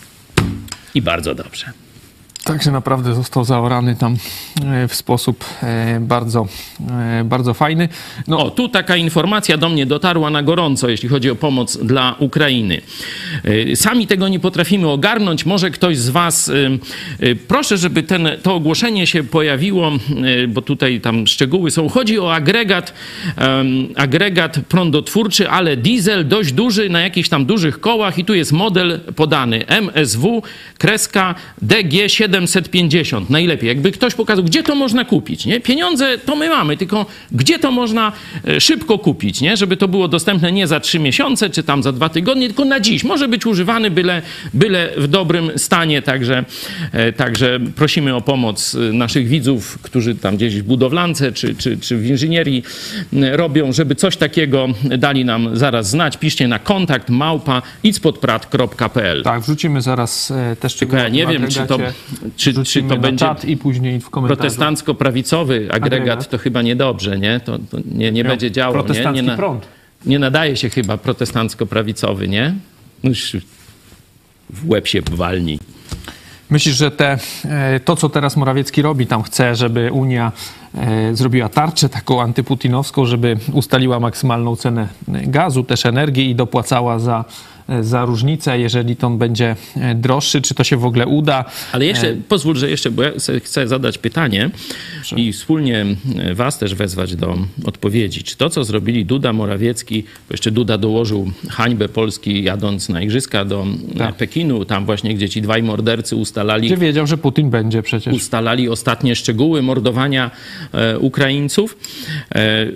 I bardzo dobrze. Także naprawdę został zaorany tam e, w sposób e, bardzo, e, bardzo fajny. No, O, tu taka informacja do mnie dotarła na gorąco, jeśli chodzi o pomoc dla Ukrainy. Y, Sami tego nie potrafimy ogarnąć. Może ktoś z was... y, y, Proszę, żeby ten, to ogłoszenie się pojawiło, y, bo tutaj tam szczegóły są. Chodzi o agregat, em, agregat prądotwórczy, ale diesel dość duży, na jakichś tam dużych kołach i tu jest model podany. M S W, kreska D G siedemset pięćdziesiąt. Najlepiej. Jakby ktoś pokazał, gdzie to można kupić, nie? Pieniądze to my mamy, tylko gdzie to można e, szybko kupić, nie? Żeby to było dostępne nie za trzy miesiące, czy tam za dwa tygodnie, tylko na dziś. Może być używany byle, byle w dobrym stanie, także, e, także prosimy o pomoc e, naszych widzów, którzy tam gdzieś w budowlance, czy, czy, czy w inżynierii m, robią, żeby coś takiego dali nam zaraz znać. Piszcie na kontakt małpa idźpodprat kropka p l. tak, wrzucimy zaraz e, też Tylko ja nie wiem, czy to, czy, czy to będzie czat i później w komentarzu. protestancko-prawicowy agregat, Agregat. to chyba niedobrze, nie? To, to nie, nie Miał będzie działo, nie? protestancki Nie, na, prąd. nie nadaje się chyba protestancko-prawicowy, nie? Już w łeb się walni. Myślisz, że te, e, to, co teraz Morawiecki robi, tam chce, żeby Unia e, zrobiła tarczę taką antyputinowską, żeby ustaliła maksymalną cenę gazu, też energii i dopłacała za, za różnicę, jeżeli to będzie droższy, czy to się w ogóle uda? Ale jeszcze, pozwól, że jeszcze, bo ja se- chcę zadać pytanie i wspólnie was też wezwać do odpowiedzi. Czy to, co zrobili Duda, Morawiecki, bo jeszcze Duda dołożył hańbę Polski jadąc na igrzyska do Tak. Pekinu, tam właśnie, gdzie ci dwaj mordercy ustalali Gdzie wiedział, że Putin będzie przecież. ustalali ostatnie szczegóły mordowania e, Ukraińców, e,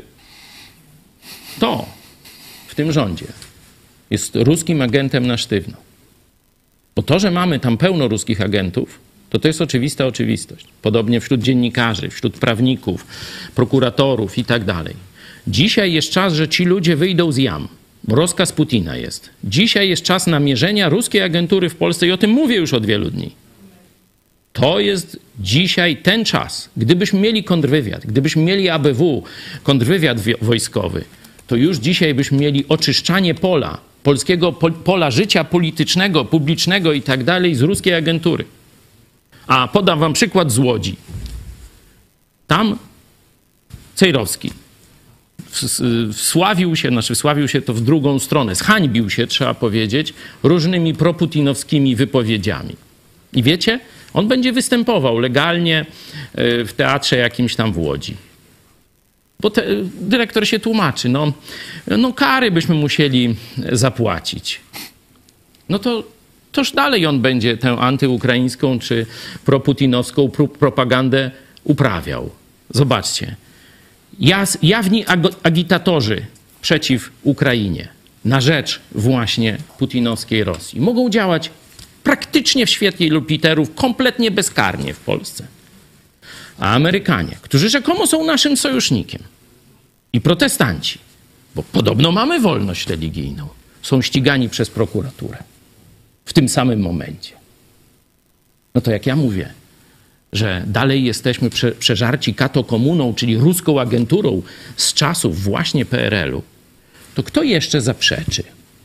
to w tym rządzie jest ruskim agentem na sztywno. Bo to, że mamy tam pełno ruskich agentów, to to jest oczywista oczywistość. Podobnie wśród dziennikarzy, wśród prawników, prokuratorów i tak dalej. Dzisiaj jest czas, że ci ludzie wyjdą z jam. Rozkaz Putina jest. Dzisiaj jest czas namierzenia ruskiej agentury w Polsce i o tym mówię już od wielu dni. To jest dzisiaj ten czas. Gdybyśmy mieli kontrwywiad, gdybyśmy mieli A B W, kontrwywiad wi- wojskowy, to już dzisiaj byśmy mieli oczyszczanie pola, polskiego pol- pola życia politycznego, publicznego i tak dalej z ruskiej agentury. A podam wam przykład z Łodzi. Tam Cejrowski w- wsławił się, znaczy wsławił się to w drugą stronę, zhańbił się, trzeba powiedzieć, różnymi proputinowskimi wypowiedziami. I wiecie, on będzie występował legalnie y, w teatrze jakimś tam w Łodzi. Bo te, dyrektor się tłumaczy, no, no kary byśmy musieli zapłacić. No to toż dalej on będzie tę antyukraińską czy proputinowską pro- propagandę uprawiał. Zobaczcie. Jas, jawni ag- agitatorzy przeciw Ukrainie na rzecz właśnie putinowskiej Rosji mogą działać praktycznie w świetle Jupiterów kompletnie bezkarnie w Polsce. A Amerykanie, którzy rzekomo są naszym sojusznikiem, i protestanci, bo podobno mamy wolność religijną, są ścigani przez prokuraturę w tym samym momencie. No to jak ja mówię, że dalej jesteśmy prze, przeżarci katokomuną, czyli ruską agenturą z czasów właśnie P R L u, to kto jeszcze zaprzeczy?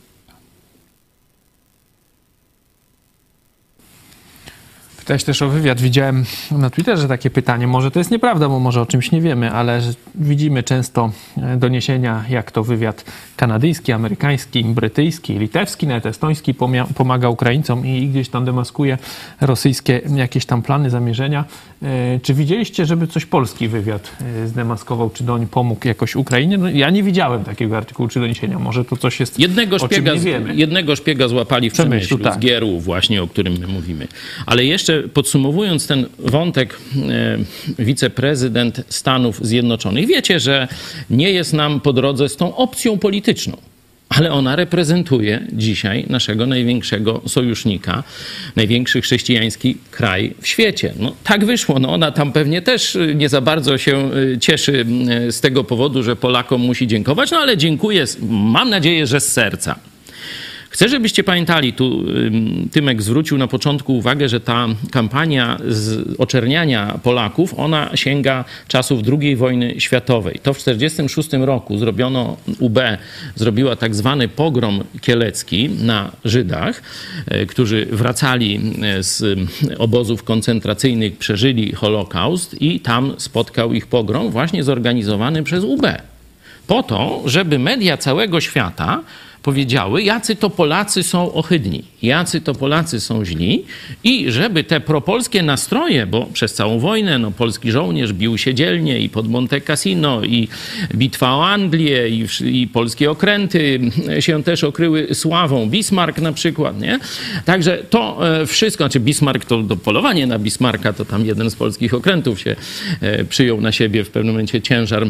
Pytałeś też o wywiad. Widziałem na Twitterze takie pytanie. Może to jest nieprawda, bo może o czymś nie wiemy, ale widzimy często doniesienia, jak to wywiad kanadyjski, amerykański, brytyjski, litewski, nawet estoński pomaga Ukraińcom i gdzieś tam demaskuje rosyjskie jakieś tam plany, zamierzenia. Czy widzieliście, żeby coś polski wywiad zdemaskował, czy doń pomógł jakoś Ukrainie? No, ja nie widziałem takiego artykułu czy doniesienia. Może to coś jest, jednego o szpiega, czym nie wiemy. Jednego szpiega złapali w Przemyślu, tak. z Gieru właśnie, o którym my mówimy. Ale jeszcze podsumowując ten wątek, e, wiceprezydent Stanów Zjednoczonych. Wiecie, że nie jest nam po drodze z tą opcją polityczną, ale ona reprezentuje dzisiaj naszego największego sojusznika, największy chrześcijański kraj w świecie. No, tak wyszło. No, ona tam pewnie też nie za bardzo się cieszy z tego powodu, że Polakom musi dziękować, no ale dziękuję, mam nadzieję, że z serca. Chcę, żebyście pamiętali, tu Tymek zwrócił na początku uwagę, że ta kampania z oczerniania Polaków, ona sięga czasów drugiej wojny światowej. To w tysiąc dziewięćset czterdziestym szóstym roku zrobiono, U B zrobiła tak zwany pogrom kielecki na Żydach, którzy wracali z obozów koncentracyjnych, przeżyli Holokaust i tam spotkał ich pogrom właśnie zorganizowany przez U B. Po to, żeby media całego świata powiedziały, jacy to Polacy są ohydni, jacy to Polacy są źli i żeby te propolskie nastroje, bo przez całą wojnę no, polski żołnierz bił się dzielnie i pod Monte Cassino, i bitwa o Anglię, i, i polskie okręty się też okryły sławą, Bismarck na przykład, nie? Także to wszystko, znaczy Bismarck to, to polowanie na Bismarcka, to tam jeden z polskich okrętów się przyjął na siebie w pewnym momencie ciężar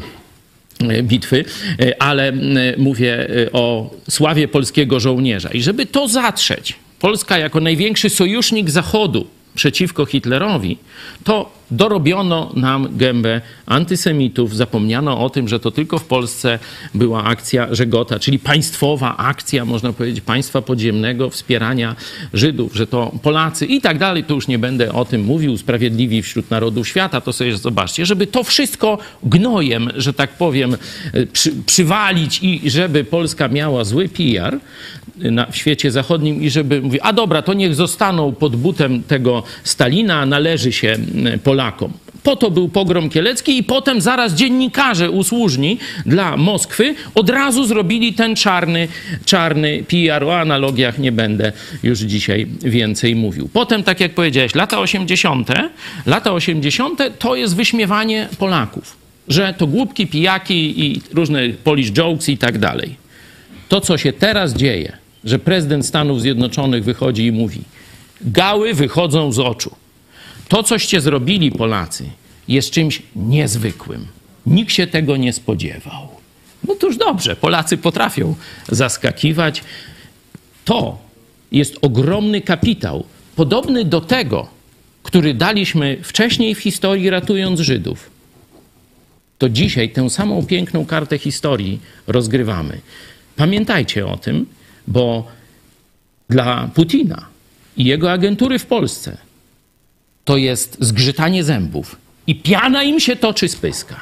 bitwy, ale mówię o sławie polskiego żołnierza. I żeby to zatrzeć, Polska jako największy sojusznik Zachodu przeciwko Hitlerowi, to dorobiono nam gębę antysemitów. Zapomniano o tym, że to tylko w Polsce była akcja Żegota, czyli państwowa akcja, można powiedzieć, państwa podziemnego wspierania Żydów, że to Polacy i tak dalej. To już nie będę o tym mówił. Sprawiedliwi wśród narodów świata, to sobie zobaczcie. Żeby to wszystko gnojem, że tak powiem, przy, przywalić i żeby Polska miała zły P R na, w świecie zachodnim i żeby mówić, a dobra, to niech zostaną pod butem tego Stalina, należy się Polakom. Po to był pogrom kielecki i potem zaraz dziennikarze usłużni dla Moskwy od razu zrobili ten czarny, czarny P R. O analogiach nie będę już dzisiaj więcej mówił. Potem, tak jak powiedziałeś, lata osiemdziesiąte. Lata osiemdziesiąte to jest wyśmiewanie Polaków, że to głupki, pijaki i różne Polish jokes i tak dalej. To, co się teraz dzieje, że prezydent Stanów Zjednoczonych wychodzi i mówi, gały wychodzą z oczu. To, coście zrobili, Polacy, jest czymś niezwykłym. Nikt się tego nie spodziewał. No to już dobrze, Polacy potrafią zaskakiwać. To jest ogromny kapitał, podobny do tego, który daliśmy wcześniej w historii, ratując Żydów. To dzisiaj tę samą piękną kartę historii rozgrywamy. Pamiętajcie o tym, bo dla Putina i jego agentury w Polsce to jest zgrzytanie zębów i piana im się toczy z pyska.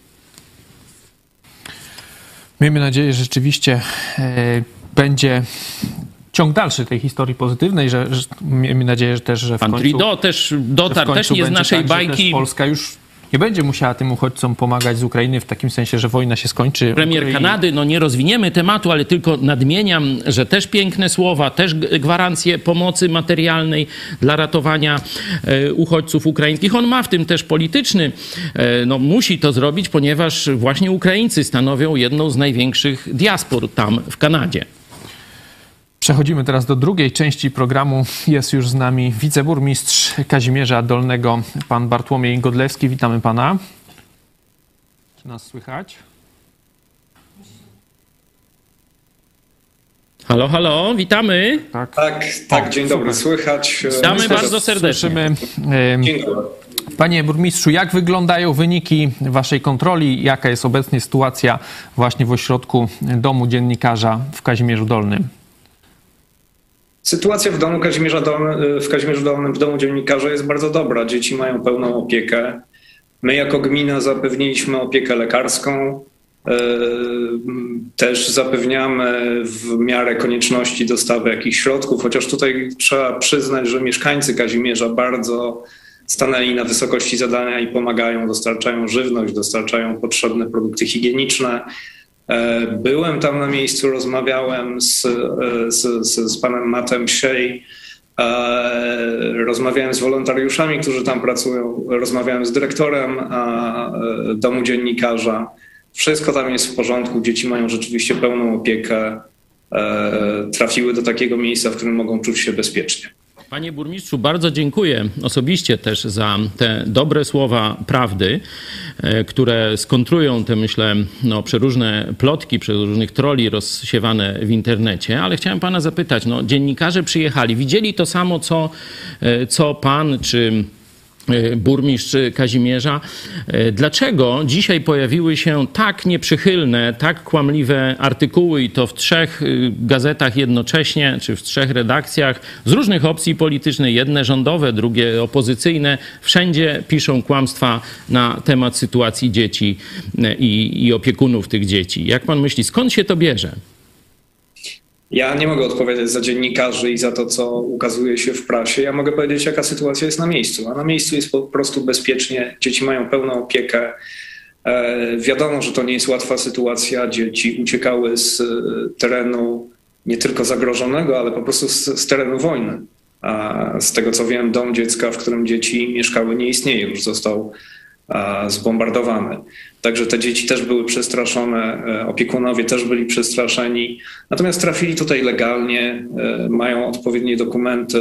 Miejmy nadzieję, że rzeczywiście e, będzie ciąg dalszy tej historii pozytywnej, że, że miejmy nadzieję, że też, że w Pan końcu... Trudeau też dotarł, też nie z naszej tak, bajki. Polska już nie będzie musiała tym uchodźcom pomagać z Ukrainy w takim sensie, że wojna się skończy. Premier Kanady, no nie rozwiniemy tematu, ale tylko nadmieniam, że też piękne słowa, też gwarancje pomocy materialnej dla ratowania e, uchodźców ukraińskich. On ma w tym też polityczny, e, no musi to zrobić, ponieważ właśnie Ukraińcy stanowią jedną z największych diaspor tam w Kanadzie. Przechodzimy teraz do drugiej części programu. Jest już z nami wiceburmistrz Kazimierza Dolnego, pan Bartłomiej Godlewski. Witamy pana. Czy nas słychać? Halo, halo, witamy. Tak, tak, tak dzień dobry, słychać. Witamy Myślę, bardzo serdecznie. Słyszymy. Dzień dobry. Panie burmistrzu, jak wyglądają wyniki waszej kontroli? Jaka jest obecnie sytuacja właśnie w ośrodku Domu Dziennikarza w Kazimierzu Dolnym? Sytuacja w domu Kazimierza Dolnym, w Kazimierzu Dolnym, w Domu Dziennikarza jest bardzo dobra. Dzieci mają pełną opiekę. My jako gmina zapewniliśmy opiekę lekarską. Też zapewniamy w miarę konieczności dostawy jakichś środków, chociaż tutaj trzeba przyznać, że mieszkańcy Kazimierza bardzo stanęli na wysokości zadania i pomagają, dostarczają żywność, dostarczają potrzebne produkty higieniczne. Byłem tam na miejscu, rozmawiałem z, z, z, z panem Mattem Shea, rozmawiałem z wolontariuszami, którzy tam pracują, rozmawiałem z dyrektorem Domu Dziennikarza. Wszystko tam jest w porządku, dzieci mają rzeczywiście pełną opiekę, trafiły do takiego miejsca, w którym mogą czuć się bezpiecznie. Panie burmistrzu, bardzo dziękuję osobiście też za te dobre słowa prawdy, które skontrują te, myślę, no, przeróżne plotki, przeróżnych troli rozsiewane w internecie, ale chciałem pana zapytać, no, dziennikarze przyjechali, widzieli to samo, co, co pan czy burmistrz Kazimierza. Dlaczego dzisiaj pojawiły się tak nieprzychylne, tak kłamliwe artykuły i to w trzech gazetach jednocześnie, czy w trzech redakcjach z różnych opcji politycznych, jedne rządowe, drugie opozycyjne, wszędzie piszą kłamstwa na temat sytuacji dzieci i, i opiekunów tych dzieci. Jak pan myśli, skąd się to bierze? Ja nie mogę odpowiadać za dziennikarzy i za to, co ukazuje się w prasie. Ja mogę powiedzieć, jaka sytuacja jest na miejscu. A na miejscu jest po prostu bezpiecznie. Dzieci mają pełną opiekę. E, wiadomo, że to nie jest łatwa sytuacja. Dzieci uciekały z terenu nie tylko zagrożonego, ale po prostu z, z terenu wojny. A z tego, co wiem, dom dziecka, w którym dzieci mieszkały, nie istnieje. Już został zbombardowany. Także te dzieci też były przestraszone, opiekunowie też byli przestraszeni. Natomiast trafili tutaj legalnie, mają odpowiednie dokumenty.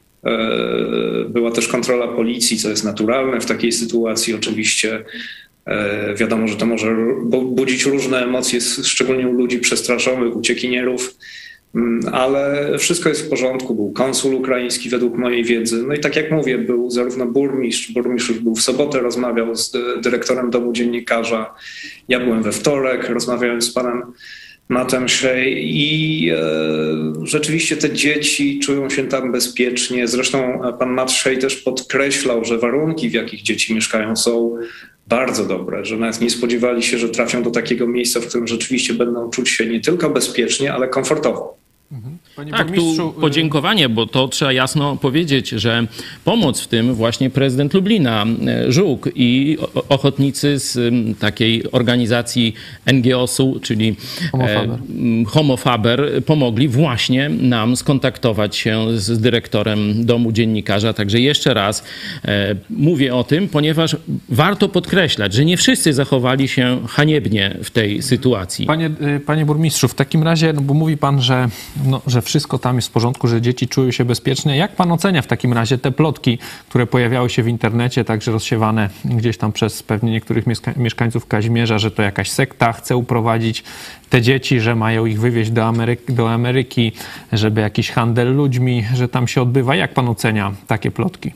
Była też kontrola policji, co jest naturalne w takiej sytuacji. Oczywiście wiadomo, że to może budzić różne emocje, szczególnie u ludzi przestraszonych, uciekinierów. Ale wszystko jest w porządku. Był konsul ukraiński według mojej wiedzy. No i tak jak mówię, był zarówno burmistrz, burmistrz był w sobotę, rozmawiał z dyrektorem Domu Dziennikarza. Ja byłem we wtorek, rozmawiałem z panem Mattem Shea i e, rzeczywiście te dzieci czują się tam bezpiecznie. Zresztą pan Matt Shea też podkreślał, że warunki, w jakich dzieci mieszkają, są bardzo dobre, że nawet nie spodziewali się, że trafią do takiego miejsca, w którym rzeczywiście będą czuć się nie tylko bezpiecznie, ale komfortowo. Panie tak, tu podziękowanie, bo to trzeba jasno powiedzieć, że pomoc w tym właśnie prezydent Lublina, Żuk i ochotnicy z takiej organizacji N G O S-u, czyli Homofaber. Homofaber, pomogli właśnie nam skontaktować się z dyrektorem Domu Dziennikarza. Także jeszcze raz mówię o tym, ponieważ warto podkreślać, że nie wszyscy zachowali się haniebnie w tej sytuacji. Panie, panie burmistrzu, w takim razie, no bo mówi pan, że No, że wszystko tam jest w porządku, że dzieci czują się bezpiecznie. Jak pan ocenia w takim razie te plotki, które pojawiały się w internecie, także rozsiewane gdzieś tam przez pewnie niektórych mieszka- mieszkańców Kazimierza, że to jakaś sekta chce uprowadzić te dzieci, że mają ich wywieźć do Ameryki, do Ameryki, żeby jakiś handel ludźmi, że tam się odbywa. Jak pan ocenia takie plotki?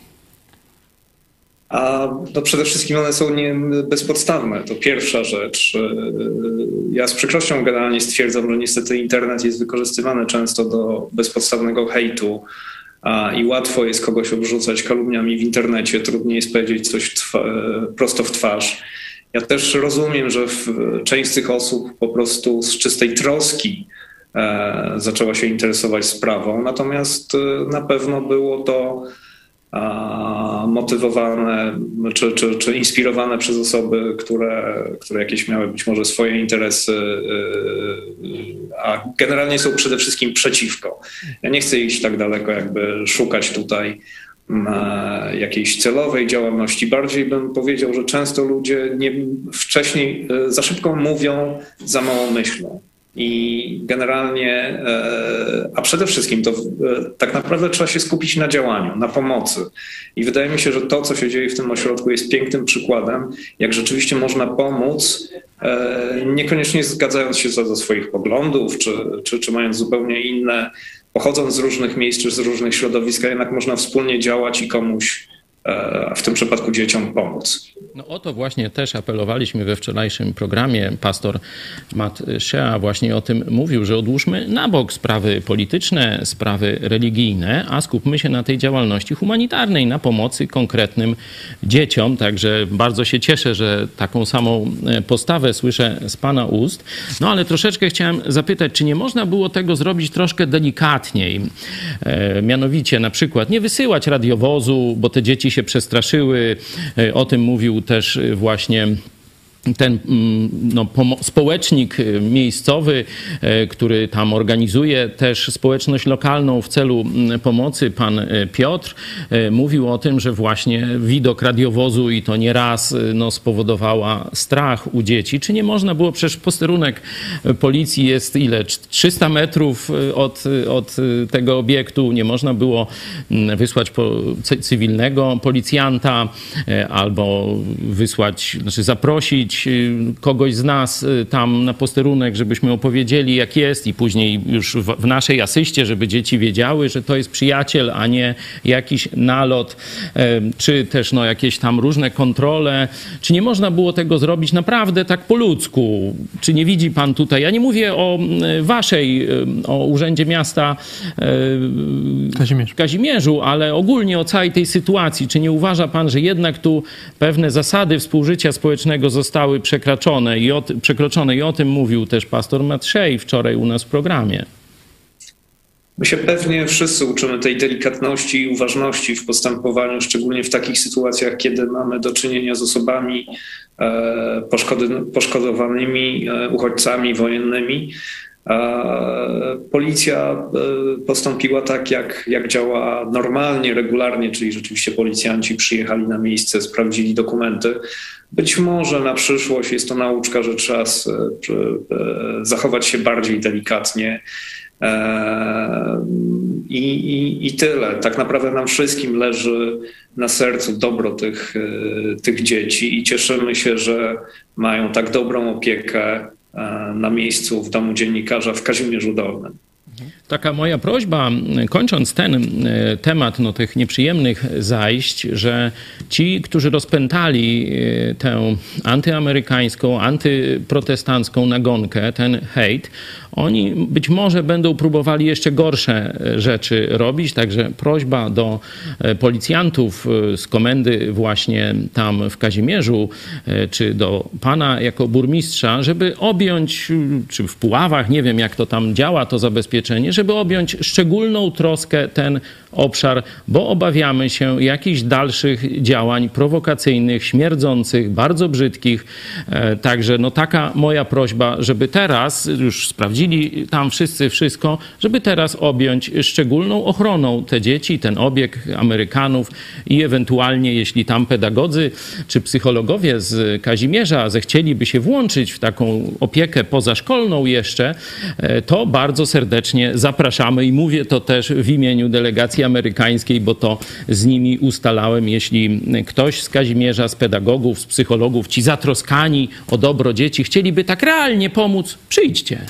A no przede wszystkim one są nie bezpodstawne. To pierwsza rzecz. Ja z przykrością generalnie stwierdzam, że niestety internet jest wykorzystywany często do bezpodstawnego hejtu a, i łatwo jest kogoś obrzucać kalumniami w internecie. Trudniej jest powiedzieć coś twa- prosto w twarz. Ja też rozumiem, że w, część z tych osób po prostu z czystej troski e, zaczęła się interesować sprawą. Natomiast e, na pewno było to motywowane czy, czy, czy inspirowane przez osoby, które, które jakieś miały być może swoje interesy, a generalnie są przede wszystkim przeciwko. Ja nie chcę iść tak daleko, jakby szukać tutaj jakiejś celowej działalności. Bardziej bym powiedział, że często ludzie nie, wcześniej za szybko mówią, za mało myślą. I generalnie, a przede wszystkim to tak naprawdę trzeba się skupić na działaniu, na pomocy. I wydaje mi się, że to, co się dzieje w tym ośrodku, jest pięknym przykładem, jak rzeczywiście można pomóc, niekoniecznie zgadzając się co do swoich poglądów, czy, czy, czy mając zupełnie inne, pochodząc z różnych miejsc, czy z różnych środowisk, a jednak można wspólnie działać i komuś, w tym przypadku dzieciom, pomóc. No o to właśnie też apelowaliśmy we wczorajszym programie. Pastor Matt Shea właśnie o tym mówił, że odłóżmy na bok sprawy polityczne, sprawy religijne, a skupmy się na tej działalności humanitarnej, na pomocy konkretnym dzieciom. Także bardzo się cieszę, że taką samą postawę słyszę z Pana ust. No ale troszeczkę chciałem zapytać, czy nie można było tego zrobić troszkę delikatniej? E, mianowicie na przykład nie wysyłać radiowozu, bo te dzieci się przestraszyły. E, o tym mówił też właśnie ten no, społecznik miejscowy, który tam organizuje też społeczność lokalną w celu pomocy, pan Piotr, mówił o tym, że właśnie widok radiowozu i to nie raz no, spowodowała strach u dzieci. Czy nie można było, przecież posterunek policji jest ile? trzysta metrów od, od tego obiektu. Nie można było wysłać po, cywilnego policjanta albo wysłać, znaczy zaprosić kogoś z nas tam na posterunek, żebyśmy opowiedzieli, jak jest, i później już w, w naszej asyście, żeby dzieci wiedziały, że to jest przyjaciel, a nie jakiś nalot, czy też no, jakieś tam różne kontrole. Czy nie można było tego zrobić naprawdę tak po ludzku? Czy nie widzi pan tutaj, ja nie mówię o waszej, o Urzędzie Miasta Kazimierz. w Kazimierzu, ale ogólnie o całej tej sytuacji. Czy nie uważa pan, że jednak tu pewne zasady współżycia społecznego zostały przekroczone i o, przekroczone i o tym mówił też pastor Matt Shea wczoraj u nas w programie? My się pewnie wszyscy uczymy tej delikatności i uważności w postępowaniu, szczególnie w takich sytuacjach, kiedy mamy do czynienia z osobami e, poszkody, poszkodowanymi, e, uchodźcami wojennymi. Policja postąpiła tak, jak, jak działa normalnie, regularnie, czyli rzeczywiście policjanci przyjechali na miejsce, sprawdzili dokumenty. Być może na przyszłość jest to nauczka, że trzeba zachować się bardziej delikatnie. I, i, I tyle. Tak naprawdę nam wszystkim leży na sercu dobro tych, tych dzieci i cieszymy się, że mają tak dobrą opiekę na miejscu w Domu Dziennikarza w Kazimierzu Dolnym. Taka moja prośba, kończąc ten temat no, tych nieprzyjemnych zajść, że ci, którzy rozpętali tę antyamerykańską, antyprotestancką nagonkę, ten hejt, oni być może będą próbowali jeszcze gorsze rzeczy robić, także prośba do policjantów z komendy właśnie tam w Kazimierzu, czy do pana jako burmistrza, żeby objąć, czy w Puławach, nie wiem jak to tam działa, to zabezpieczenie, żeby objąć szczególną troskę ten obszar, bo obawiamy się jakichś dalszych działań prowokacyjnych, śmierdzących, bardzo brzydkich. Także no taka moja prośba, żeby teraz, już sprawdzili tam wszyscy wszystko, żeby teraz objąć szczególną ochroną te dzieci, ten obieg Amerykanów i ewentualnie, jeśli tam pedagodzy czy psychologowie z Kazimierza zechcieliby się włączyć w taką opiekę pozaszkolną jeszcze, to bardzo serdecznie zapraszamy i mówię to też w imieniu delegacji amerykańskiej, bo to z nimi ustalałem. Jeśli ktoś z Kazimierza, z pedagogów, z psychologów, ci zatroskani o dobro dzieci chcieliby tak realnie pomóc, przyjdźcie.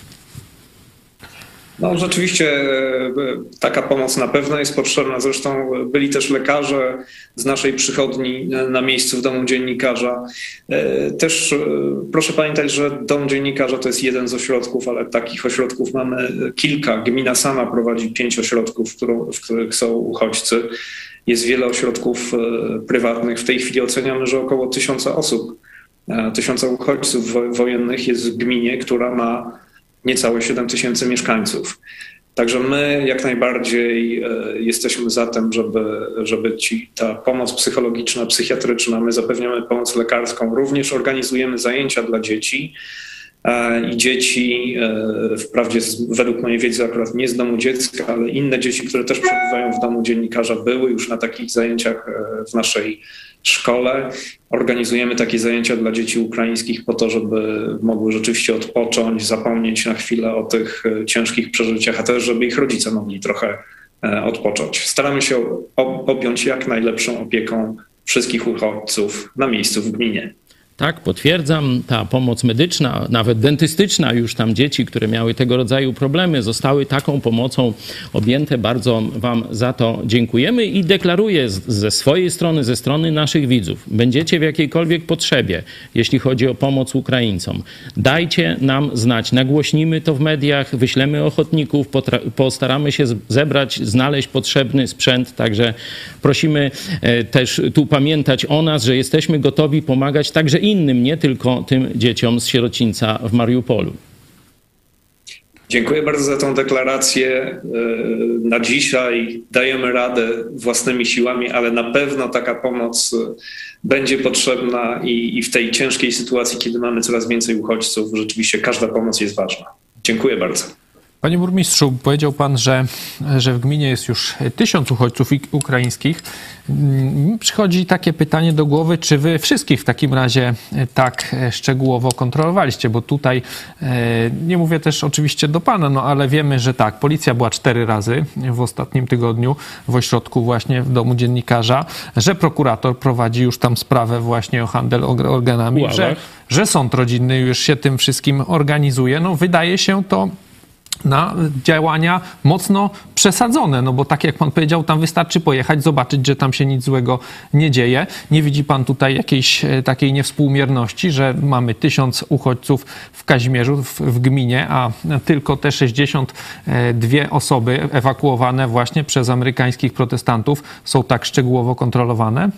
No rzeczywiście taka pomoc na pewno jest potrzebna. Zresztą byli też lekarze z naszej przychodni na miejscu w Domu Dziennikarza. Też proszę pamiętać, że Dom Dziennikarza to jest jeden z ośrodków, ale takich ośrodków mamy kilka. Gmina sama prowadzi pięć ośrodków, w których są uchodźcy. Jest wiele ośrodków prywatnych. W tej chwili oceniamy, że około tysiąca osób, tysiąca uchodźców wojennych jest w gminie, która ma niecałe siedem tysięcy mieszkańców. Także my jak najbardziej jesteśmy za tym, żeby, żeby ci, ta pomoc psychologiczna, psychiatryczna, my zapewniamy pomoc lekarską, również organizujemy zajęcia dla dzieci i dzieci, wprawdzie według mojej wiedzy akurat nie z Domu Dziecka, ale inne dzieci, które też przebywają w Domu Dziennikarza, były już na takich zajęciach w naszej szkole. Organizujemy takie zajęcia dla dzieci ukraińskich po to, żeby mogły rzeczywiście odpocząć, zapomnieć na chwilę o tych ciężkich przeżyciach, a też żeby ich rodzice mogli trochę odpocząć. Staramy się objąć jak najlepszą opieką wszystkich uchodźców na miejscu w gminie. Tak, potwierdzam, ta pomoc medyczna, nawet dentystyczna, już tam dzieci, które miały tego rodzaju problemy, zostały taką pomocą objęte. Bardzo wam za to dziękujemy i deklaruję ze swojej strony, ze strony naszych widzów, będziecie w jakiejkolwiek potrzebie, jeśli chodzi o pomoc Ukraińcom, dajcie nam znać, nagłośnimy to w mediach, wyślemy ochotników, postaramy się zebrać, znaleźć potrzebny sprzęt, także prosimy też tu pamiętać o nas, że jesteśmy gotowi pomagać także innym, nie tylko tym dzieciom z sierocińca w Mariupolu. Dziękuję bardzo za tą deklarację. Na dzisiaj dajemy radę własnymi siłami, ale na pewno taka pomoc będzie potrzebna i, i w tej ciężkiej sytuacji, kiedy mamy coraz więcej uchodźców, rzeczywiście każda pomoc jest ważna. Dziękuję bardzo. Panie burmistrzu, powiedział pan, że, że w gminie jest już tysiąc uchodźców ukraińskich. Przychodzi takie pytanie do głowy, czy wy wszystkich w takim razie tak szczegółowo kontrolowaliście? Bo tutaj, nie mówię też oczywiście do pana, no ale wiemy, że tak, policja była cztery razy w ostatnim tygodniu w ośrodku właśnie w domu dziennikarza, że prokurator prowadzi już tam sprawę właśnie o handel organami, że, że sąd rodzinny już się tym wszystkim organizuje. No wydaje się to na działania mocno przesadzone, no bo tak jak pan powiedział, tam wystarczy pojechać, zobaczyć, że tam się nic złego nie dzieje. Nie widzi pan tutaj jakiejś takiej niewspółmierności, że mamy tysiąc uchodźców w Kazimierzu, w, w gminie, a tylko te sześćdziesiąt dwie osoby ewakuowane właśnie przez amerykańskich protestantów są tak szczegółowo kontrolowane?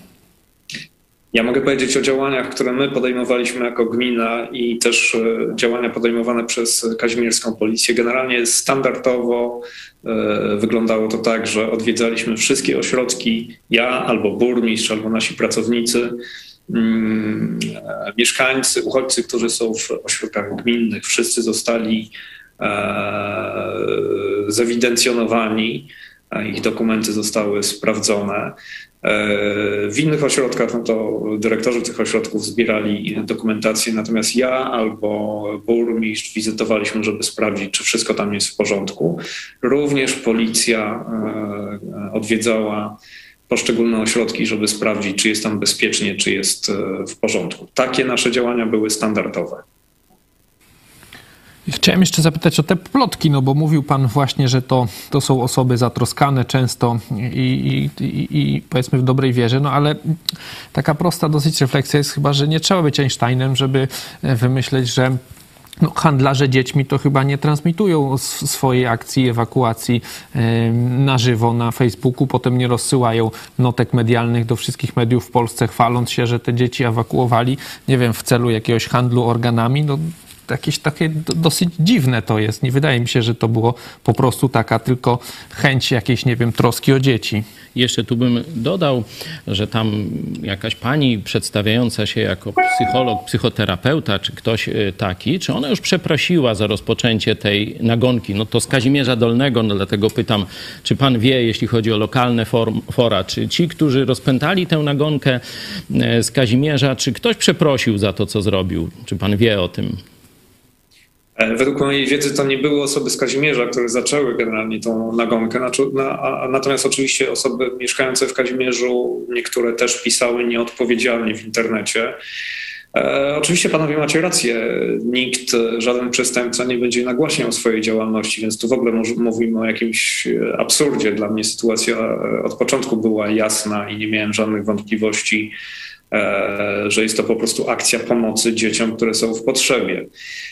Ja mogę powiedzieć o działaniach, które my podejmowaliśmy jako gmina i też działania podejmowane przez kazimierską policję. Generalnie standardowo wyglądało to tak, że odwiedzaliśmy wszystkie ośrodki, ja albo burmistrz, albo nasi pracownicy, mieszkańcy, uchodźcy, którzy są w ośrodkach gminnych. Wszyscy zostali zewidencjonowani, ich dokumenty zostały sprawdzone. W innych ośrodkach no to dyrektorzy tych ośrodków zbierali dokumentację, natomiast ja albo burmistrz wizytowaliśmy, żeby sprawdzić, czy wszystko tam jest w porządku. Również policja odwiedzała poszczególne ośrodki, żeby sprawdzić, czy jest tam bezpiecznie, czy jest w porządku. Takie nasze działania były standardowe. Chciałem jeszcze zapytać o te plotki, no bo mówił pan właśnie, że to, to są osoby zatroskane często i, i, i, i powiedzmy w dobrej wierze, no ale taka prosta dosyć refleksja jest chyba, że nie trzeba być Einsteinem, żeby wymyśleć, że no, handlarze dziećmi to chyba nie transmitują swojej akcji ewakuacji na żywo na Facebooku, potem nie rozsyłają notek medialnych do wszystkich mediów w Polsce, chwaląc się, że te dzieci ewakuowali, nie wiem, w celu jakiegoś handlu organami. No, jakieś takie dosyć dziwne to jest. Nie wydaje mi się, że to było po prostu taka tylko chęć jakiejś, nie wiem, troski o dzieci. Jeszcze tu bym dodał, że tam jakaś pani przedstawiająca się jako psycholog, psychoterapeuta, czy ktoś taki, czy ona już przeprosiła za rozpoczęcie tej nagonki? No to z Kazimierza Dolnego, no dlatego pytam, czy pan wie, jeśli chodzi o lokalne form, fora, czy ci, którzy rozpętali tę nagonkę z Kazimierza, czy ktoś przeprosił za to, co zrobił? Czy pan wie o tym? Według mojej wiedzy to nie były osoby z Kazimierza, które zaczęły generalnie tą nagonkę. Natomiast oczywiście osoby mieszkające w Kazimierzu, niektóre też pisały nieodpowiedzialnie w internecie. E, oczywiście panowie macie rację. Nikt, żaden przestępca nie będzie nagłaśniał swojej działalności, więc tu w ogóle mówimy o jakimś absurdzie. Dla mnie sytuacja od początku była jasna i nie miałem żadnych wątpliwości, e, że jest to po prostu akcja pomocy dzieciom, które są w potrzebie.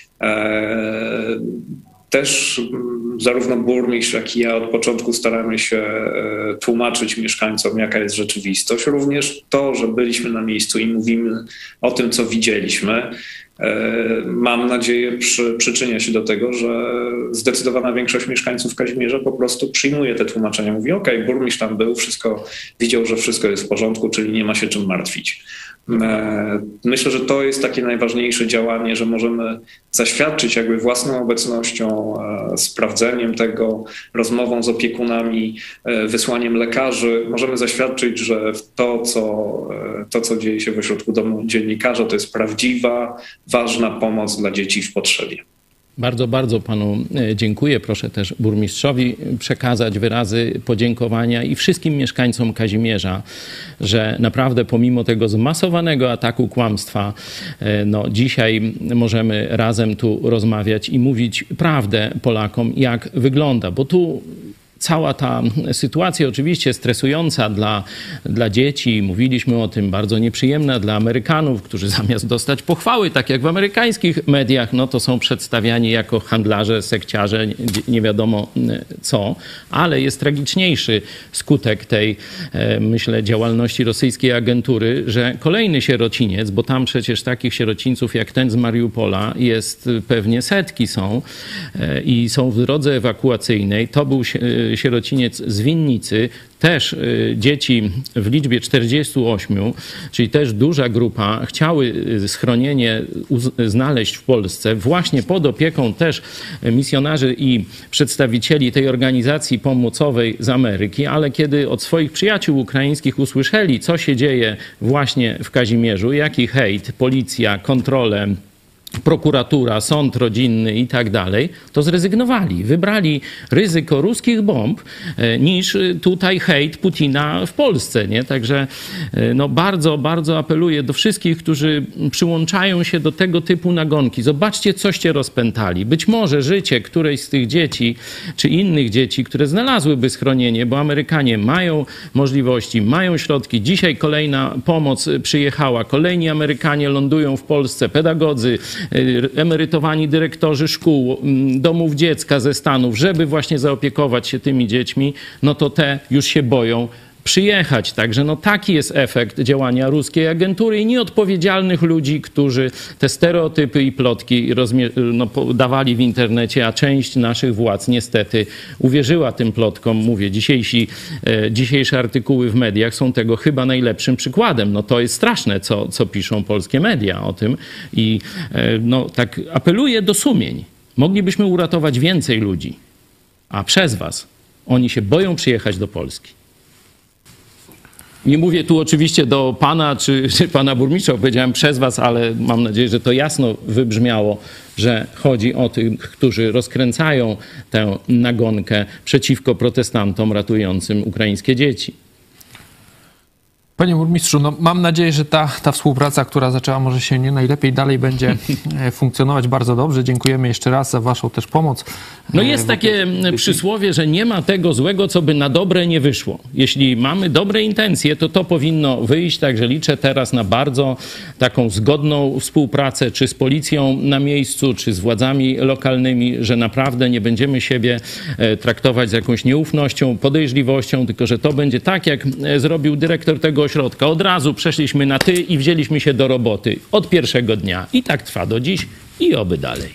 Też zarówno burmistrz, jak i ja od początku staramy się tłumaczyć mieszkańcom, jaka jest rzeczywistość. Również to, że byliśmy na miejscu i mówimy o tym, co widzieliśmy, mam nadzieję przy, przyczynia się do tego, że zdecydowana większość mieszkańców Kazimierza po prostu przyjmuje te tłumaczenia. Mówi, okej, burmistrz tam był, wszystko widział, że wszystko jest w porządku, czyli nie ma się czym martwić. Myślę, że to jest takie najważniejsze działanie, że możemy zaświadczyć jakby własną obecnością, sprawdzeniem tego, rozmową z opiekunami, wysłaniem lekarzy. Możemy zaświadczyć, że to, co, to, co dzieje się w ośrodku domu dziennikarza, to jest prawdziwa, ważna pomoc dla dzieci w potrzebie. Bardzo, bardzo panu dziękuję. Proszę też burmistrzowi przekazać wyrazy podziękowania i wszystkim mieszkańcom Kazimierza, że naprawdę pomimo tego zmasowanego ataku kłamstwa, no dzisiaj możemy razem tu rozmawiać i mówić prawdę Polakom, jak wygląda, bo tu cała ta sytuacja oczywiście stresująca dla, dla dzieci, mówiliśmy o tym, bardzo nieprzyjemna dla Amerykanów, którzy zamiast dostać pochwały, tak jak w amerykańskich mediach, no to są przedstawiani jako handlarze, sekciarze, nie, nie wiadomo co, ale jest tragiczniejszy skutek tej, myślę, działalności rosyjskiej agentury, że kolejny sierociniec, bo tam przecież takich sierocińców jak ten z Mariupola jest pewnie setki są i są w drodze ewakuacyjnej, to był sierociniec z Winnicy, też dzieci w liczbie czterdziestu ośmiu, czyli też duża grupa, chciały schronienie znaleźć w Polsce właśnie pod opieką też misjonarzy i przedstawicieli tej organizacji pomocowej z Ameryki, ale kiedy od swoich przyjaciół ukraińskich usłyszeli, co się dzieje właśnie w Kazimierzu, jaki hejt, policja, kontrole, prokuratura, sąd rodzinny i tak dalej, to zrezygnowali. Wybrali ryzyko ruskich bomb niż tutaj hejt Putina w Polsce, nie? Także no bardzo, bardzo apeluję do wszystkich, którzy przyłączają się do tego typu nagonki. Zobaczcie, coście rozpętali. Być może życie którejś z tych dzieci, czy innych dzieci, które znalazłyby schronienie, bo Amerykanie mają możliwości, mają środki. Dzisiaj kolejna pomoc przyjechała. Kolejni Amerykanie lądują w Polsce, pedagodzy, emerytowani dyrektorzy szkół, domów dziecka ze Stanów, żeby właśnie zaopiekować się tymi dziećmi, no to te już się boją przyjechać. Także no taki jest efekt działania ruskiej agentury i nieodpowiedzialnych ludzi, którzy te stereotypy i plotki no, dawali w internecie, a część naszych władz niestety uwierzyła tym plotkom. Mówię, dzisiejsi, e, dzisiejsze artykuły w mediach są tego chyba najlepszym przykładem. No to jest straszne, co, co piszą polskie media o tym i e, no tak apeluję do sumień. Moglibyśmy uratować więcej ludzi, a przez was oni się boją przyjechać do Polski. Nie mówię tu oczywiście do pana czy, czy pana burmistrza, powiedziałem przez was, ale mam nadzieję, że to jasno wybrzmiało, że chodzi o tych, którzy rozkręcają tę nagonkę przeciwko protestantom ratującym ukraińskie dzieci. Panie burmistrzu, no mam nadzieję, że ta, ta współpraca, która zaczęła może się nie najlepiej, dalej będzie funkcjonować bardzo dobrze. Dziękujemy jeszcze raz za waszą też pomoc. No jest takie przysłowie, że nie ma tego złego, co by na dobre nie wyszło. Jeśli mamy dobre intencje, to to powinno wyjść. Także liczę teraz na bardzo taką zgodną współpracę, czy z policją na miejscu, czy z władzami lokalnymi, że naprawdę nie będziemy siebie traktować z jakąś nieufnością, podejrzliwością, tylko że to będzie tak, jak zrobił dyrektor tego ośrodka. Od razu przeszliśmy na ty i wzięliśmy się do roboty od pierwszego dnia. I tak trwa do dziś i oby dalej.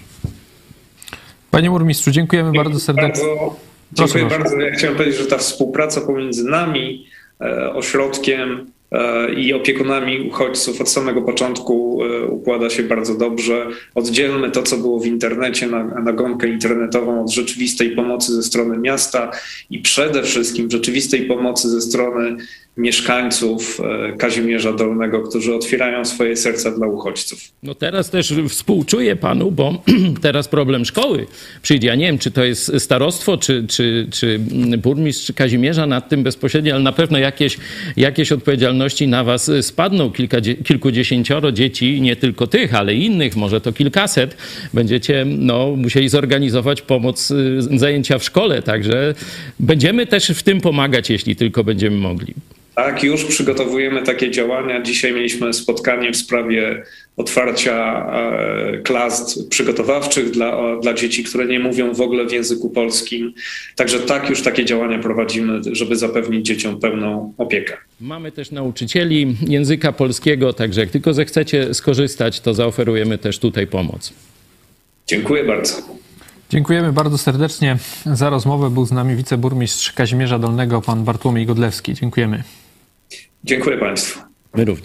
Panie burmistrzu, dziękujemy Dziękuję bardzo serdecznie. Bardzo, dziękuję proszę, bardzo. Ja chciałem powiedzieć, że ta współpraca pomiędzy nami, e, ośrodkiem e, i opiekunami uchodźców od samego początku e, układa się bardzo dobrze. Oddzielmy to, co było w internecie, na nagonkę internetową od rzeczywistej pomocy ze strony miasta i przede wszystkim rzeczywistej pomocy ze strony mieszkańców Kazimierza Dolnego, którzy otwierają swoje serca dla uchodźców. No teraz też współczuję panu, bo teraz problem szkoły przyjdzie. Ja nie wiem, czy to jest starostwo, czy, czy, czy burmistrz Kazimierza nad tym bezpośrednio, ale na pewno jakieś, jakieś odpowiedzialności na was spadną. Kilka, kilkudziesięcioro dzieci, nie tylko tych, ale i innych, może to kilkaset, będziecie no, musieli zorganizować pomoc, zajęcia w szkole. Także będziemy też w tym pomagać, jeśli tylko będziemy mogli. Tak, już przygotowujemy takie działania. Dzisiaj mieliśmy spotkanie w sprawie otwarcia klas przygotowawczych dla, dla dzieci, które nie mówią w ogóle w języku polskim. Także tak, już takie działania prowadzimy, żeby zapewnić dzieciom pełną opiekę. Mamy też nauczycieli języka polskiego, także jak tylko zechcecie skorzystać, to zaoferujemy też tutaj pomoc. Dziękuję bardzo. Dziękujemy bardzo serdecznie za rozmowę. Był z nami wiceburmistrz Kazimierza Dolnego, pan Bartłomiej Godlewski. Dziękujemy. Dziękuję państwu. My również.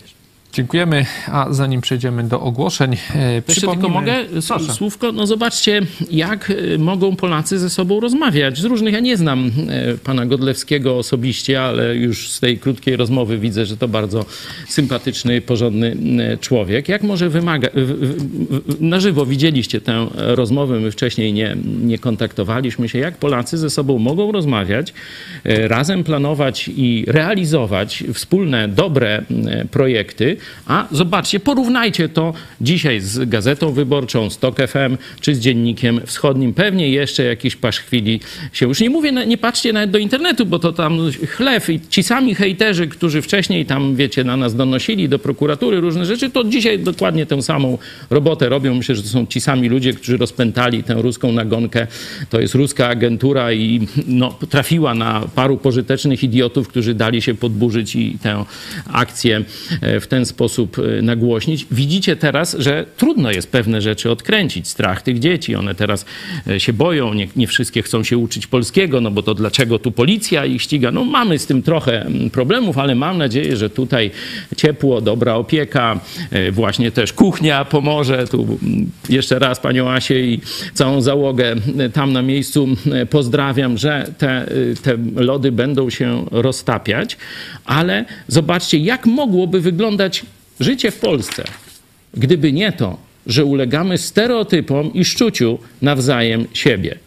Dziękujemy, a zanim przejdziemy do ogłoszeń, jeszcze tylko mogę Proszę. słówko? No zobaczcie, jak mogą Polacy ze sobą rozmawiać. Z różnych, ja nie znam pana Godlewskiego osobiście, ale już z tej krótkiej rozmowy widzę, że to bardzo sympatyczny, porządny człowiek. Jak może wymaga... Na żywo widzieliście tę rozmowę, my wcześniej nie, nie kontaktowaliśmy się. Jak Polacy ze sobą mogą rozmawiać, razem planować i realizować wspólne, dobre projekty. A zobaczcie, porównajcie to dzisiaj z Gazetą Wyborczą, z TOK F M czy z Dziennikiem Wschodnim. Pewnie jeszcze jakiś paszkwili się... Już nie mówię, nie patrzcie nawet do internetu, bo to tam chlew i ci sami hejterzy, którzy wcześniej tam, wiecie, na nas donosili do prokuratury różne rzeczy, to dzisiaj dokładnie tę samą robotę robią. Myślę, że to są ci sami ludzie, którzy rozpętali tę ruską nagonkę. To jest ruska agentura i no, trafiła na paru pożytecznych idiotów, którzy dali się podburzyć i tę akcję w ten sposób nagłośnić. Widzicie teraz, że trudno jest pewne rzeczy odkręcić. Strach tych dzieci. One teraz się boją. Nie, nie wszystkie chcą się uczyć polskiego, no bo to dlaczego tu policja ich ściga? No mamy z tym trochę problemów, ale mam nadzieję, że tutaj ciepło, dobra opieka, właśnie też kuchnia pomoże. Tu jeszcze raz panią Asię i całą załogę tam na miejscu pozdrawiam, że te, te lody będą się roztapiać, ale zobaczcie, jak mogłoby wyglądać życie w Polsce, gdyby nie to, że ulegamy stereotypom i szczuciu nawzajem siebie.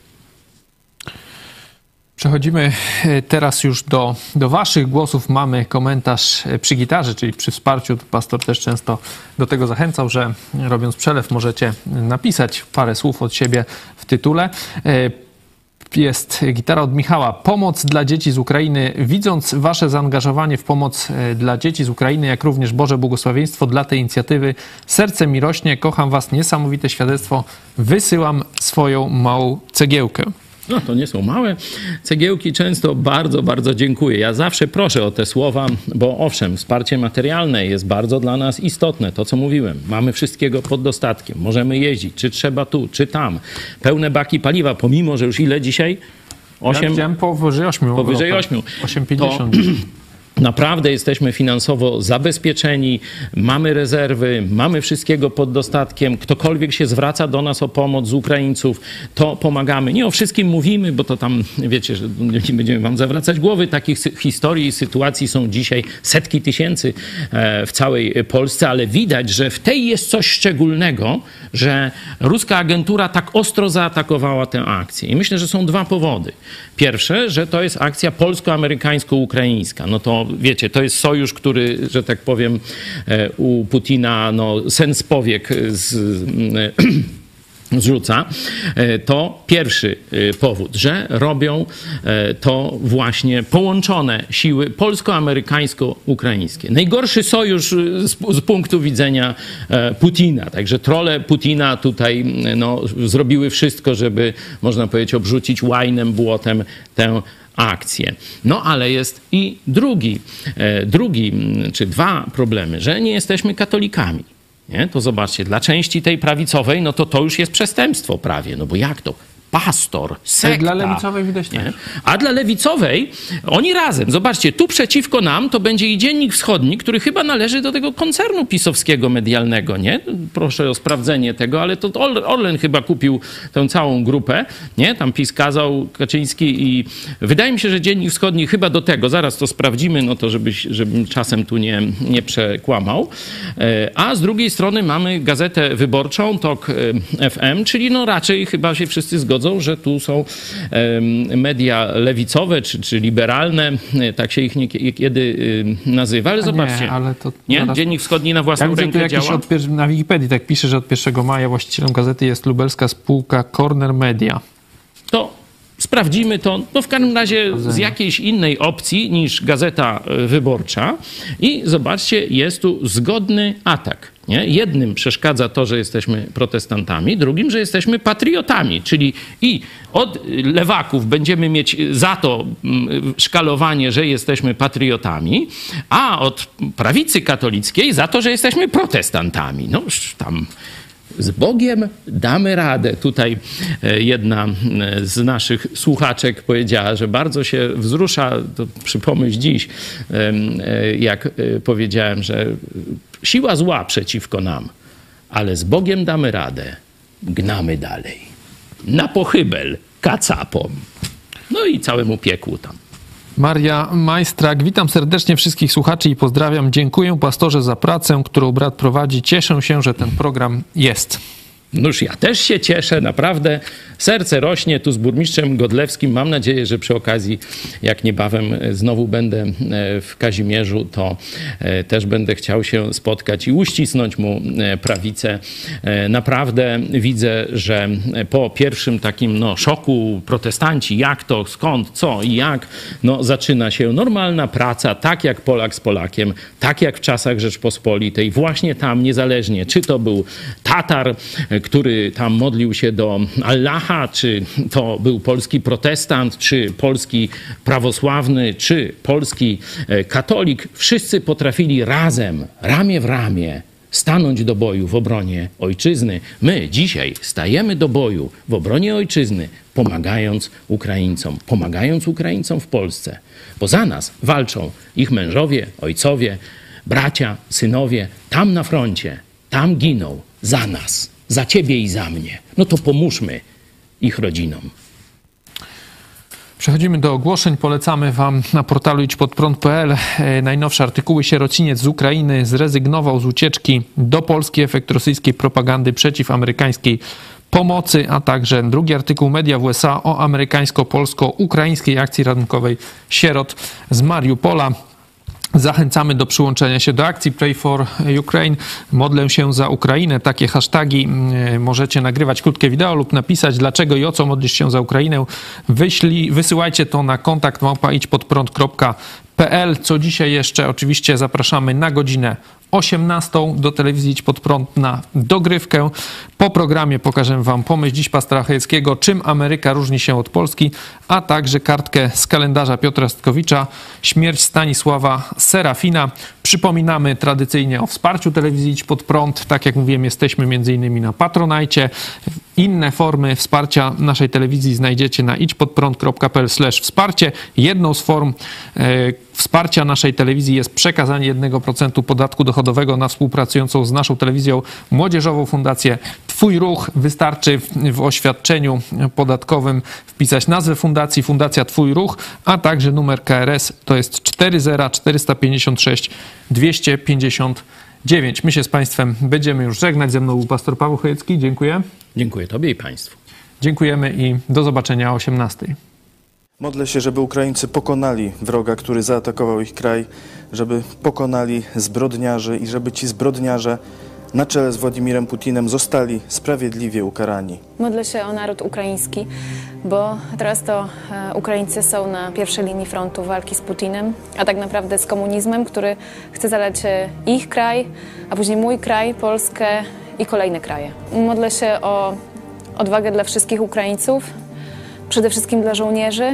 Przechodzimy teraz już do, do waszych głosów. Mamy komentarz przy gitarze, czyli przy wsparciu. Pastor też często do tego zachęcał, że robiąc przelew możecie napisać parę słów od siebie w tytule. Jest gitara od Michała. Pomoc dla dzieci z Ukrainy. Widząc wasze zaangażowanie w pomoc dla dzieci z Ukrainy, jak również Boże błogosławieństwo dla tej inicjatywy, serce mi rośnie. Kocham was. Niesamowite świadectwo. Wysyłam swoją małą cegiełkę. No to nie są małe cegiełki, często bardzo, bardzo dziękuję. Ja zawsze proszę o te słowa, bo owszem, wsparcie materialne jest bardzo dla nas istotne. To, co mówiłem, mamy wszystkiego pod dostatkiem. Możemy jeździć, czy trzeba tu, czy tam. Pełne baki paliwa, pomimo, że już ile dzisiaj? osiem? Ja widziałem powyżej ośmiu. Powyżej ośmiu. osiem pięćdziesiąt. Naprawdę jesteśmy finansowo zabezpieczeni, mamy rezerwy, mamy wszystkiego pod dostatkiem. Ktokolwiek się zwraca do nas o pomoc z Ukraińców, to pomagamy. Nie o wszystkim mówimy, bo to tam, wiecie, że nie będziemy wam zawracać głowy. Takich historii i sytuacji są dzisiaj setki tysięcy w całej Polsce, ale widać, że w tej jest coś szczególnego, że ruska agentura tak ostro zaatakowała tę akcję. I myślę, że są dwa powody. Pierwsze, że to jest akcja polsko-amerykańsko-ukraińska. No to wiecie, to jest sojusz, który, że tak powiem, u Putina no, sens powiek z, zrzuca. To pierwszy powód, że robią to właśnie połączone siły polsko-amerykańsko-ukraińskie. Najgorszy sojusz z, z punktu widzenia Putina. Także trolle Putina tutaj no, zrobiły wszystko, żeby, można powiedzieć, obrzucić łajnem, błotem tę akcję. No ale jest i drugi, drugi, czy dwa problemy, że nie jesteśmy katolikami. Nie? To zobaczcie, dla części tej prawicowej, no to to już jest przestępstwo prawie, no bo jak to? Pastor, sekta. Dla lewicowej widać nie. A dla lewicowej oni razem. Zobaczcie, tu przeciwko nam to będzie i Dziennik Wschodni, który chyba należy do tego koncernu pisowskiego medialnego, nie? Proszę o sprawdzenie tego, ale to Orlen chyba kupił tę całą grupę, nie? Tam PiS kazał, Kaczyński i wydaje mi się, że Dziennik Wschodni chyba do tego, zaraz to sprawdzimy, no to żebyś, żebym czasem tu nie, nie przekłamał. A z drugiej strony mamy Gazetę Wyborczą, TOK F M, czyli no raczej chyba się wszyscy zgodzą, że tu są media lewicowe czy, czy liberalne, tak się ich niekiedy nazywa, ale zobaczcie. Nie, ale to nie? Zaraz... Dziennik Wschodni na własną ja rękę widzę, tu działa? od pier... Na Wikipedii tak pisze, że od pierwszego maja właścicielem gazety jest lubelska spółka Corner Media. To sprawdzimy to, no w każdym razie z jakiejś innej opcji niż Gazeta Wyborcza i zobaczcie, jest tu zgodny atak. Nie? Jednym przeszkadza to, że jesteśmy protestantami, drugim, że jesteśmy patriotami, czyli i od lewaków będziemy mieć za to szkalowanie, że jesteśmy patriotami, a od prawicy katolickiej za to, że jesteśmy protestantami. No tam z Bogiem damy radę. Tutaj jedna z naszych słuchaczek powiedziała, że bardzo się wzrusza, to przypomnę dziś, jak powiedziałem, że siła zła przeciwko nam, ale z Bogiem damy radę, gnamy dalej. Na pochybel kacapom. No i całemu piekłu tam. Maria Majstrak, witam serdecznie wszystkich słuchaczy i pozdrawiam. Dziękuję pastorze za pracę, którą brat prowadzi. Cieszę się, że ten program jest. Noż ja też się cieszę, naprawdę serce rośnie tu z burmistrzem Godlewskim. Mam nadzieję, że przy okazji, jak niebawem znowu będę w Kazimierzu, to też będę chciał się spotkać i uścisnąć mu prawicę. Naprawdę widzę, że po pierwszym takim no, szoku protestanci, jak to, skąd, co i jak, no, zaczyna się normalna praca, tak jak Polak z Polakiem, tak jak w czasach Rzeczpospolitej, właśnie tam niezależnie, czy to był Tatar, który tam modlił się do Allaha, czy to był polski protestant, czy polski prawosławny, czy polski katolik. Wszyscy potrafili razem, ramię w ramię stanąć do boju w obronie ojczyzny. My dzisiaj stajemy do boju w obronie ojczyzny, pomagając Ukraińcom, pomagając Ukraińcom w Polsce. Bo za nas walczą ich mężowie, ojcowie, bracia, synowie, tam na froncie, tam giną za nas. Za ciebie i za mnie. No to pomóżmy ich rodzinom. Przechodzimy do ogłoszeń. Polecamy wam na portalu idź pod prąd kropka p l najnowsze artykuły. Sierociniec z Ukrainy zrezygnował z ucieczki do Polski. Efekt rosyjskiej propagandy przeciw amerykańskiej pomocy, a także drugi artykuł Media w U S A o amerykańsko-polsko-ukraińskiej akcji ratunkowej sierot z Mariupola. Zachęcamy do przyłączenia się do akcji Pray for Ukraine. Modlę się za Ukrainę. Takie hasztagi. Możecie nagrywać krótkie wideo lub napisać, dlaczego i o co modlisz się za Ukrainę. Wyślij, wysyłajcie to na kontakt małpa idź pod prąd kropka p l. Co dzisiaj jeszcze? Oczywiście zapraszamy na godzinę osiemnastą do telewizji Idź Pod Prąd na dogrywkę. Po programie pokażę wam pomysł dziś pastora Chojeckiego, czym Ameryka różni się od Polski, a także kartkę z kalendarza Piotra Stkowicza, śmierć Stanisława Serafina. Przypominamy tradycyjnie o wsparciu telewizji Idź Pod Prąd. Tak jak mówiłem, jesteśmy między innymi na Patronajcie. Inne formy wsparcia naszej telewizji znajdziecie na idź pod prąd kropka p l slash wsparcie. Jedną z form e, wsparcia naszej telewizji jest przekazanie jednego procenta podatku dochodowego na współpracującą z naszą telewizją młodzieżową fundację Twój Ruch. Wystarczy w, w oświadczeniu podatkowym wpisać nazwę fundacji, Fundacja Twój Ruch, a także numer K R S, to jest cztery zero cztery pięć sześć dwieście pięćdziesiąt dziewięć. My się z Państwem będziemy już żegnać. Ze mną był pastor Paweł Chojecki. Dziękuję. Dziękuję Tobie i Państwu. Dziękujemy i do zobaczenia o osiemnastej. Modlę się, żeby Ukraińcy pokonali wroga, który zaatakował ich kraj, żeby pokonali zbrodniarzy i żeby ci zbrodniarze na czele z Władimirem Putinem zostali sprawiedliwie ukarani. Modlę się o naród ukraiński, bo teraz to e, Ukraińcy są na pierwszej linii frontu walki z Putinem, a tak naprawdę z komunizmem, który chce zalać e, ich kraj, a później mój kraj, Polskę i kolejne kraje. Modlę się o odwagę dla wszystkich Ukraińców, przede wszystkim dla żołnierzy,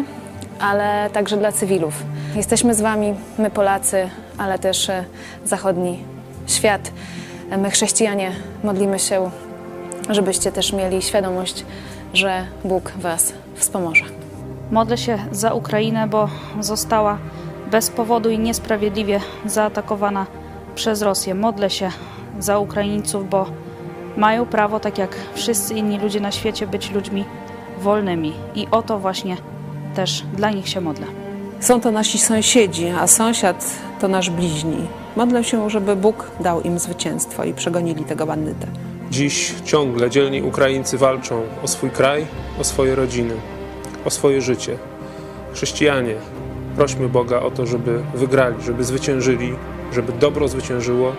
ale także dla cywilów. Jesteśmy z wami, my Polacy, ale też e, zachodni świat. My chrześcijanie modlimy się, żebyście też mieli świadomość, że Bóg was wspomoże. Modlę się za Ukrainę, bo została bez powodu i niesprawiedliwie zaatakowana przez Rosję. Modlę się za Ukraińców, bo mają prawo, tak jak wszyscy inni ludzie na świecie, być ludźmi wolnymi. I o to właśnie też dla nich się modlę. Są to nasi sąsiedzi, a sąsiad to nasz bliźni. Modlę się, żeby Bóg dał im zwycięstwo i przegonili tego bandytę. Dziś ciągle dzielni Ukraińcy walczą o swój kraj, o swoje rodziny, o swoje życie. Chrześcijanie, prośmy Boga o to, żeby wygrali, żeby zwyciężyli, żeby dobro zwyciężyło,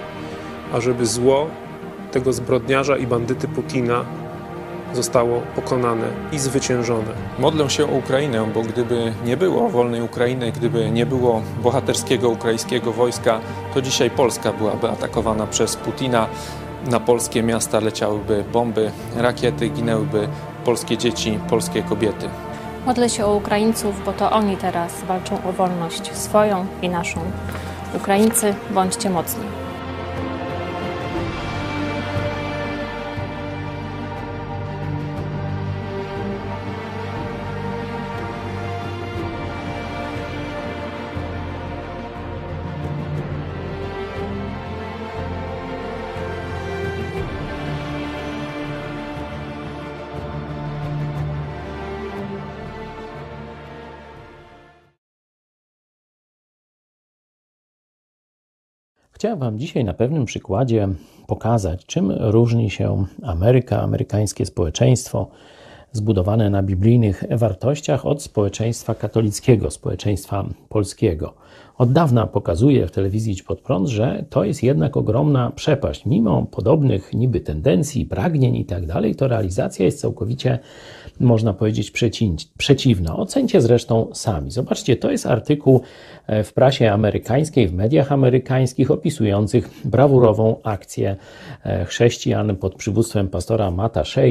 a żeby zło tego zbrodniarza i bandyty Putina zostało pokonane i zwyciężone. Modlę się o Ukrainę, bo gdyby nie było wolnej Ukrainy, gdyby nie było bohaterskiego ukraińskiego wojska, to dzisiaj Polska byłaby atakowana przez Putina. Na polskie miasta leciałyby bomby, rakiety, ginęłyby polskie dzieci, polskie kobiety. Modlę się o Ukraińców, bo to oni teraz walczą o wolność swoją i naszą. Ukraińcy, bądźcie mocni. Chciałem Wam dzisiaj na pewnym przykładzie pokazać, czym różni się Ameryka, amerykańskie społeczeństwo zbudowane na biblijnych wartościach od społeczeństwa katolickiego, społeczeństwa polskiego. Od dawna pokazuje w telewizji Idź Pod Prąd, że to jest jednak ogromna przepaść. Mimo podobnych niby tendencji, pragnień i tak dalej, to realizacja jest całkowicie, można powiedzieć, przeciwna. Ocencie zresztą sami. Zobaczcie, to jest artykuł w prasie amerykańskiej, w mediach amerykańskich opisujących brawurową akcję chrześcijan pod przywództwem pastora Matta Shea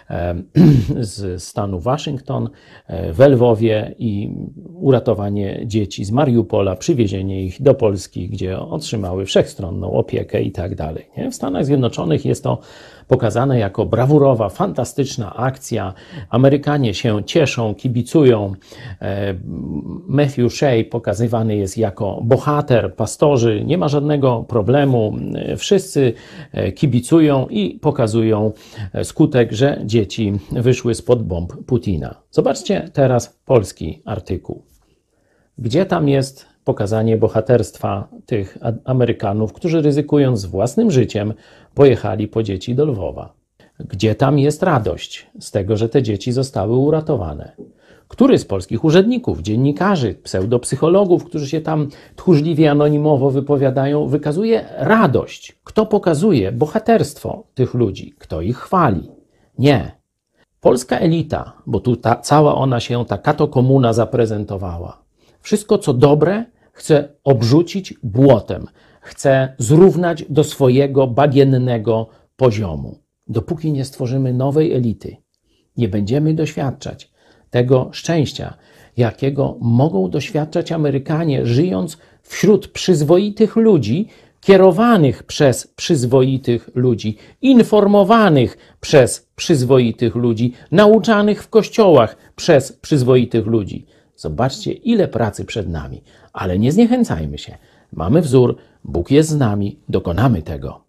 z stanu Waszyngton w Lwowie i uratowanie dzieci z Mariupola, przywiezienie ich do Polski, gdzie otrzymały wszechstronną opiekę i tak dalej. W Stanach Zjednoczonych jest to pokazane jako brawurowa, fantastyczna akcja. Amerykanie się cieszą, kibicują. Matthew Shea pokazywany jest jako bohater, pastorzy, nie ma żadnego problemu. Wszyscy kibicują i pokazują skutek, że dzieci wyszły spod bomb Putina. Zobaczcie teraz polski artykuł. Gdzie tam jest pokazanie bohaterstwa tych Amerykanów, którzy ryzykując własnym życiem pojechali po dzieci do Lwowa? Gdzie tam jest radość z tego, że te dzieci zostały uratowane? Który z polskich urzędników, dziennikarzy, pseudopsychologów, którzy się tam tchórzliwie, anonimowo wypowiadają, wykazuje radość? Kto pokazuje bohaterstwo tych ludzi? Kto ich chwali? Nie. Polska elita, bo tu ta, cała ona się, ta katokomuna zaprezentowała. Wszystko, co dobre, chce obrzucić błotem, chce zrównać do swojego bagiennego poziomu. Dopóki nie stworzymy nowej elity, nie będziemy doświadczać tego szczęścia, jakiego mogą doświadczać Amerykanie, żyjąc wśród przyzwoitych ludzi, kierowanych przez przyzwoitych ludzi, informowanych przez przyzwoitych ludzi, nauczanych w kościołach przez przyzwoitych ludzi. Zobaczcie, ile pracy przed nami, ale nie zniechęcajmy się. Mamy wzór, Bóg jest z nami, dokonamy tego.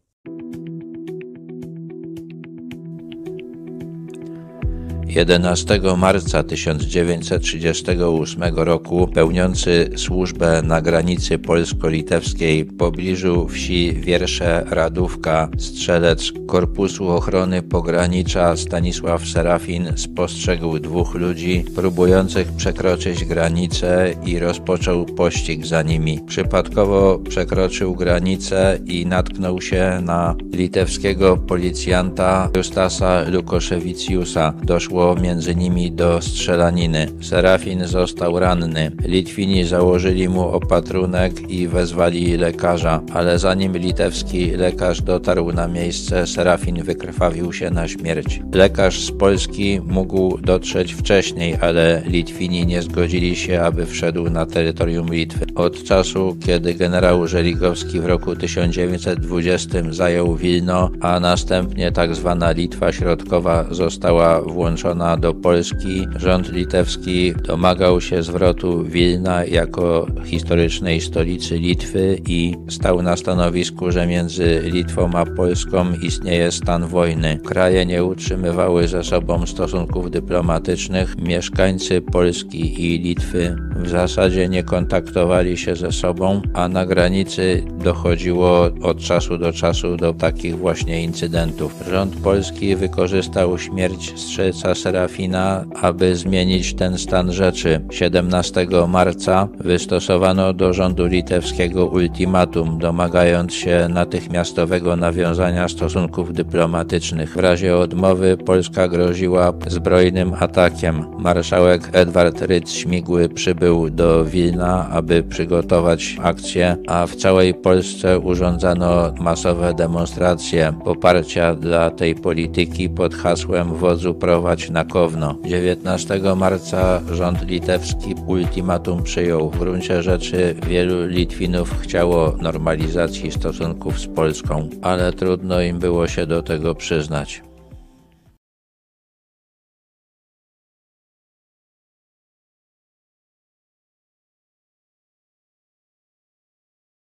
jedenastego marca tysiąc dziewięćset trzydziestego ósmego roku pełniący służbę na granicy polsko-litewskiej w pobliżu wsi Wiersze Radówka strzelec Korpusu Ochrony Pogranicza Stanisław Serafin spostrzegł dwóch ludzi próbujących przekroczyć granicę i rozpoczął pościg za nimi. Przypadkowo przekroczył granicę i natknął się na litewskiego policjanta Justasa Lukoszewicjusa. Doszło między nimi do strzelaniny. Serafin został ranny. Litwini założyli mu opatrunek i wezwali lekarza, ale zanim litewski lekarz dotarł na miejsce, Serafin wykrwawił się na śmierć. Lekarz z Polski mógł dotrzeć wcześniej, ale Litwini nie zgodzili się, aby wszedł na terytorium Litwy. Od czasu, kiedy generał Żeligowski w roku tysiąc dziewięćset dwudziestym zajął Wilno, a następnie tak zwana Litwa Środkowa została włączona do Polski, rząd litewski domagał się zwrotu Wilna jako historycznej stolicy Litwy i stał na stanowisku, że między Litwą a Polską istnieje stan wojny. Kraje nie utrzymywały ze sobą stosunków dyplomatycznych. Mieszkańcy Polski i Litwy w zasadzie nie kontaktowali się ze sobą, a na granicy dochodziło od czasu do czasu do takich właśnie incydentów. Rząd polski wykorzystał śmierć strzelca Serafina, aby zmienić ten stan rzeczy. siedemnastego marca wystosowano do rządu litewskiego ultimatum, domagając się natychmiastowego nawiązania stosunków dyplomatycznych. W razie odmowy Polska groziła zbrojnym atakiem. Marszałek Edward Rydz-Śmigły przybył do Wilna, aby przygotować akcję, a w całej Polsce urządzano masowe demonstracje poparcia dla tej polityki pod hasłem wodzu prowadź na Kowno. dziewiętnastego marca rząd litewski ultimatum przyjął. W gruncie rzeczy wielu Litwinów chciało normalizacji stosunków z Polską, ale trudno im było się do tego przyznać.